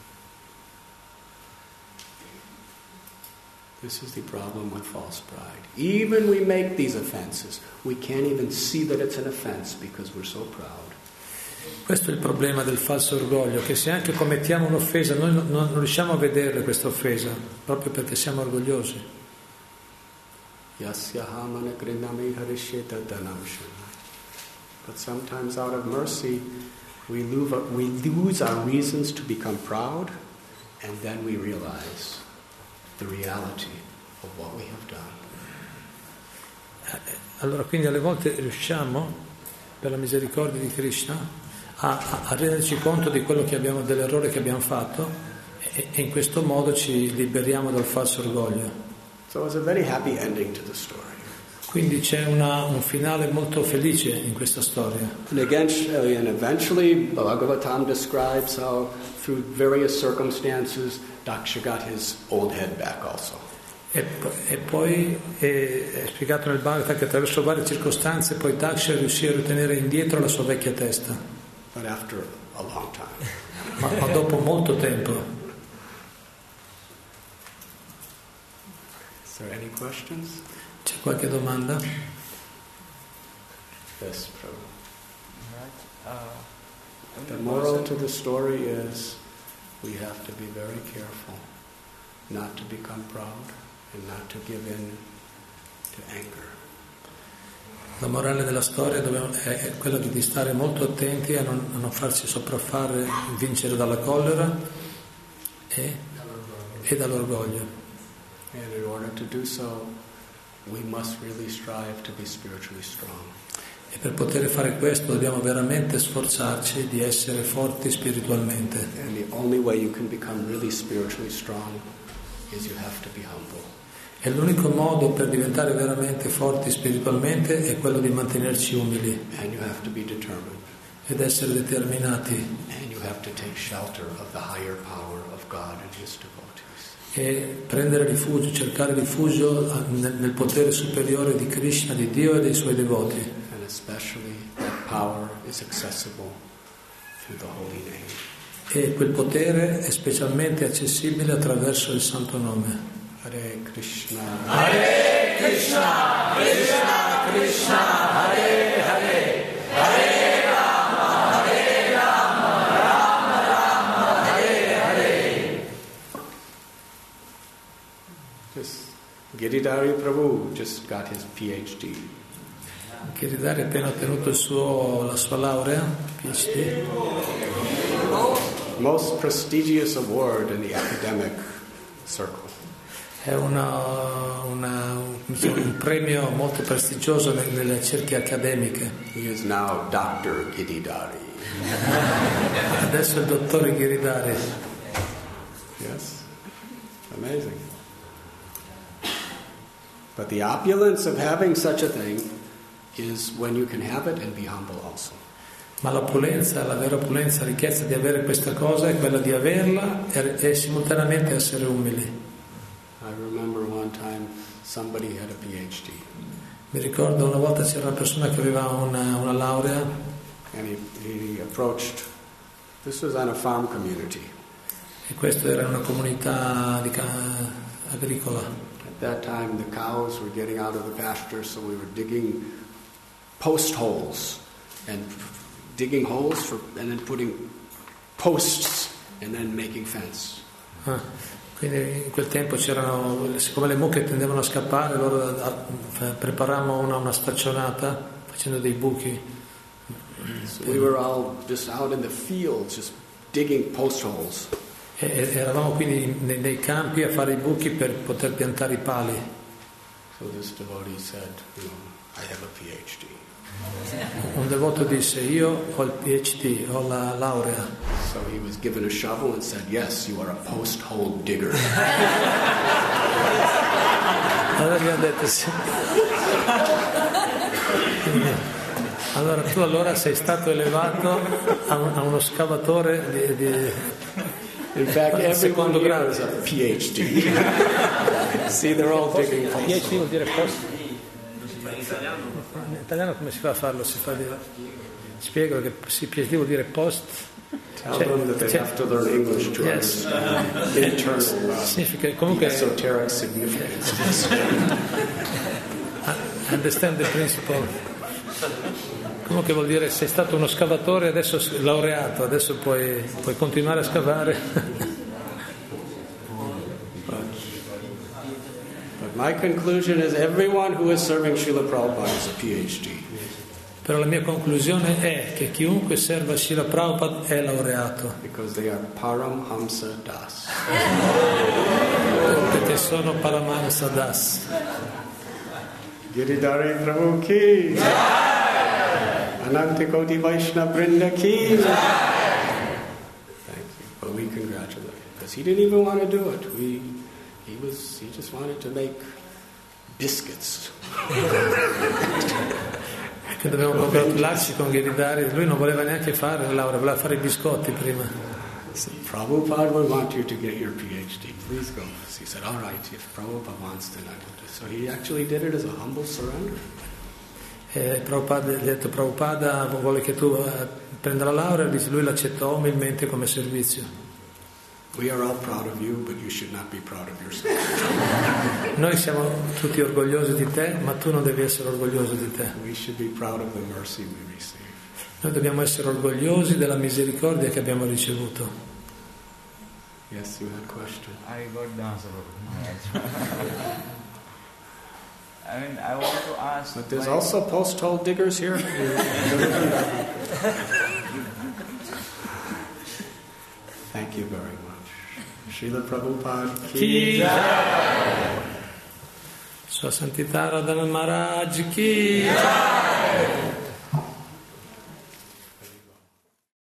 This is the problem with false pride. Even we make these offenses, we can't even see that it's an offense because we're so proud. Questo è il problema del falso orgoglio, che se anche commettiamo un'offesa noi non, non riusciamo a vedere questa offesa, proprio perché siamo orgogliosi. Yasya hamana grinami harisheta danamshana. But sometimes out of mercy we lose, we lose our reasons to become proud, and then we realize the reality of what we have done. Allora, quindi alle volte riusciamo, per la misericordia di Krishna, a, a, a renderci conto di quello che abbiamo, dell'errore che abbiamo fatto, e, e in questo modo ci liberiamo dal falso orgoglio. So it's a very happy ending to the story. Quindi c'è una, un finale molto felice in questa storia. And again, and eventually Bhagavatam describes how through various circumstances Daksha got his old head back also. E, e poi è, è spiegato nel Bhagavatam che attraverso varie circostanze poi Daksha riuscì a ritenere indietro la sua vecchia testa. But after a long time. Ma, ma dopo molto tempo. Is there any questions? C'è qualche domanda? Yes, Prabhu. The moral to the story is we have to be very careful not to become proud and not to give in to anger. La morale della storia dobbiamo, è, è quella di stare molto attenti a non, a non farsi sopraffare, vincere dalla collera e, e dall'orgoglio. And in order to do so, we must really strive to be spiritually strong. E per poter fare questo dobbiamo veramente sforzarci di essere forti spiritualmente. And the only way you can become really spiritually strong is you have to be humble. E l'unico modo per diventare veramente forti spiritualmente è quello di mantenerci umili. And you have to be determined. Ed essere determinati. And you have to take shelter of the higher power of God and His devotees. E prendere rifugio, cercare rifugio nel, nel potere superiore di Krishna, di Dio e dei suoi devoti. And especially that power is accessible through the holy name. E quel potere è specialmente accessibile attraverso il santo nome. Hare Krishna. Hare Krishna, Krishna Krishna, Hare Hare, Hare Rama, Hare Rama, Rama Rama, Hare Hare. Just Giridhari Prabhu just got his P H D. Giridhari ha appena ottenuto il suo, la sua laurea, P H D. Most prestigious award in the academic circle. È una, una, un premio molto prestigioso nelle cerchie accademiche. He is now Doctor Giridhari. Adesso è il dottore Giridhari. Yes, amazing. But the opulence of having such a thing is when you can have it and be humble also. Ma l'opulenza, la vera opulenza, la ricchezza di avere questa cosa è quella di averla e, e simultaneamente essere umili. I remember one time somebody had a P H D. Mi ricordo una volta c'era una persona che aveva una, una laurea. And he, he approached, this was on a farm community. E questa era una comunità di, agricola. At that time the cows were getting out of the pasture, so we were digging post holes and digging holes for, and then putting posts and then making fence. Ah, quindi in quel tempo c'erano, siccome le mucche tendevano a scappare, allora preparavamo una, una staccionata facendo dei buchi. So we were all just out in the fields, just digging post holes. E, e eravamo quindi nei, nei campi a fare i buchi per poter piantare i pali. So this devotee said, you know, I have a P H D. Un devoto disse, io ho il P H D, ho la laurea. So he was given a shovel and said, yes, you are a post hole digger. Allora gli ha detto sì. Allora tu allora sei stato elevato a, un, a uno scavatore di, di in fact everyone here is a P H D. See, they're all digging post. P H D vuol dire post. In italiano come si fa a farlo? Si fa di... Spiego che P H D vuol dire post. Tell them that they have to learn English to yes. understand internal significa comunque esoteric significance. Understand the principle. Comunque vuol dire sei stato uno scavatore, adesso laureato, adesso puoi, puoi continuare a scavare. But my conclusion is everyone who is serving Srila Prabhupada is a P H D. Però la mia conclusione è che chiunque serva Srila Prabhupada è laureato. Because they are Paramhamsa Das. Perché sono Paramahamsa Das. Giridhari Prabhu ki Ananta Koti Vaishnava Vrinda ki. Thank you. But we congratulate him because he didn't even want to do it. We, he was, he just wanted to make biscuits. Che dobbiamo congratularci con Giridhari, lui non voleva neanche fare la laurea, voleva fare i biscotti prima. So Prabhupada would want you to get your PhD. Please go. So he said, all right, if Prabhupada wants, then I will do. So he actually did it as a humble surrender. E Prabhupada gli ha detto, Prabhupada vuole che tu prenda la laurea, e lui l'accettò umilmente come servizio. We are all proud of you, but you should not be proud of yourself. Noi siamo tutti orgogliosi di te, ma tu non devi essere orgoglioso di te. We should be proud of the mercy we receive. Noi dobbiamo essere orgogliosi della misericordia che abbiamo ricevuto. Yes, you had a question. I got the answer. I mean, I want to ask. But there's also post-hole diggers here. Thank you very much. Srila Prabhupada ki jai. Sua Santità Radha Maharaj ki jai.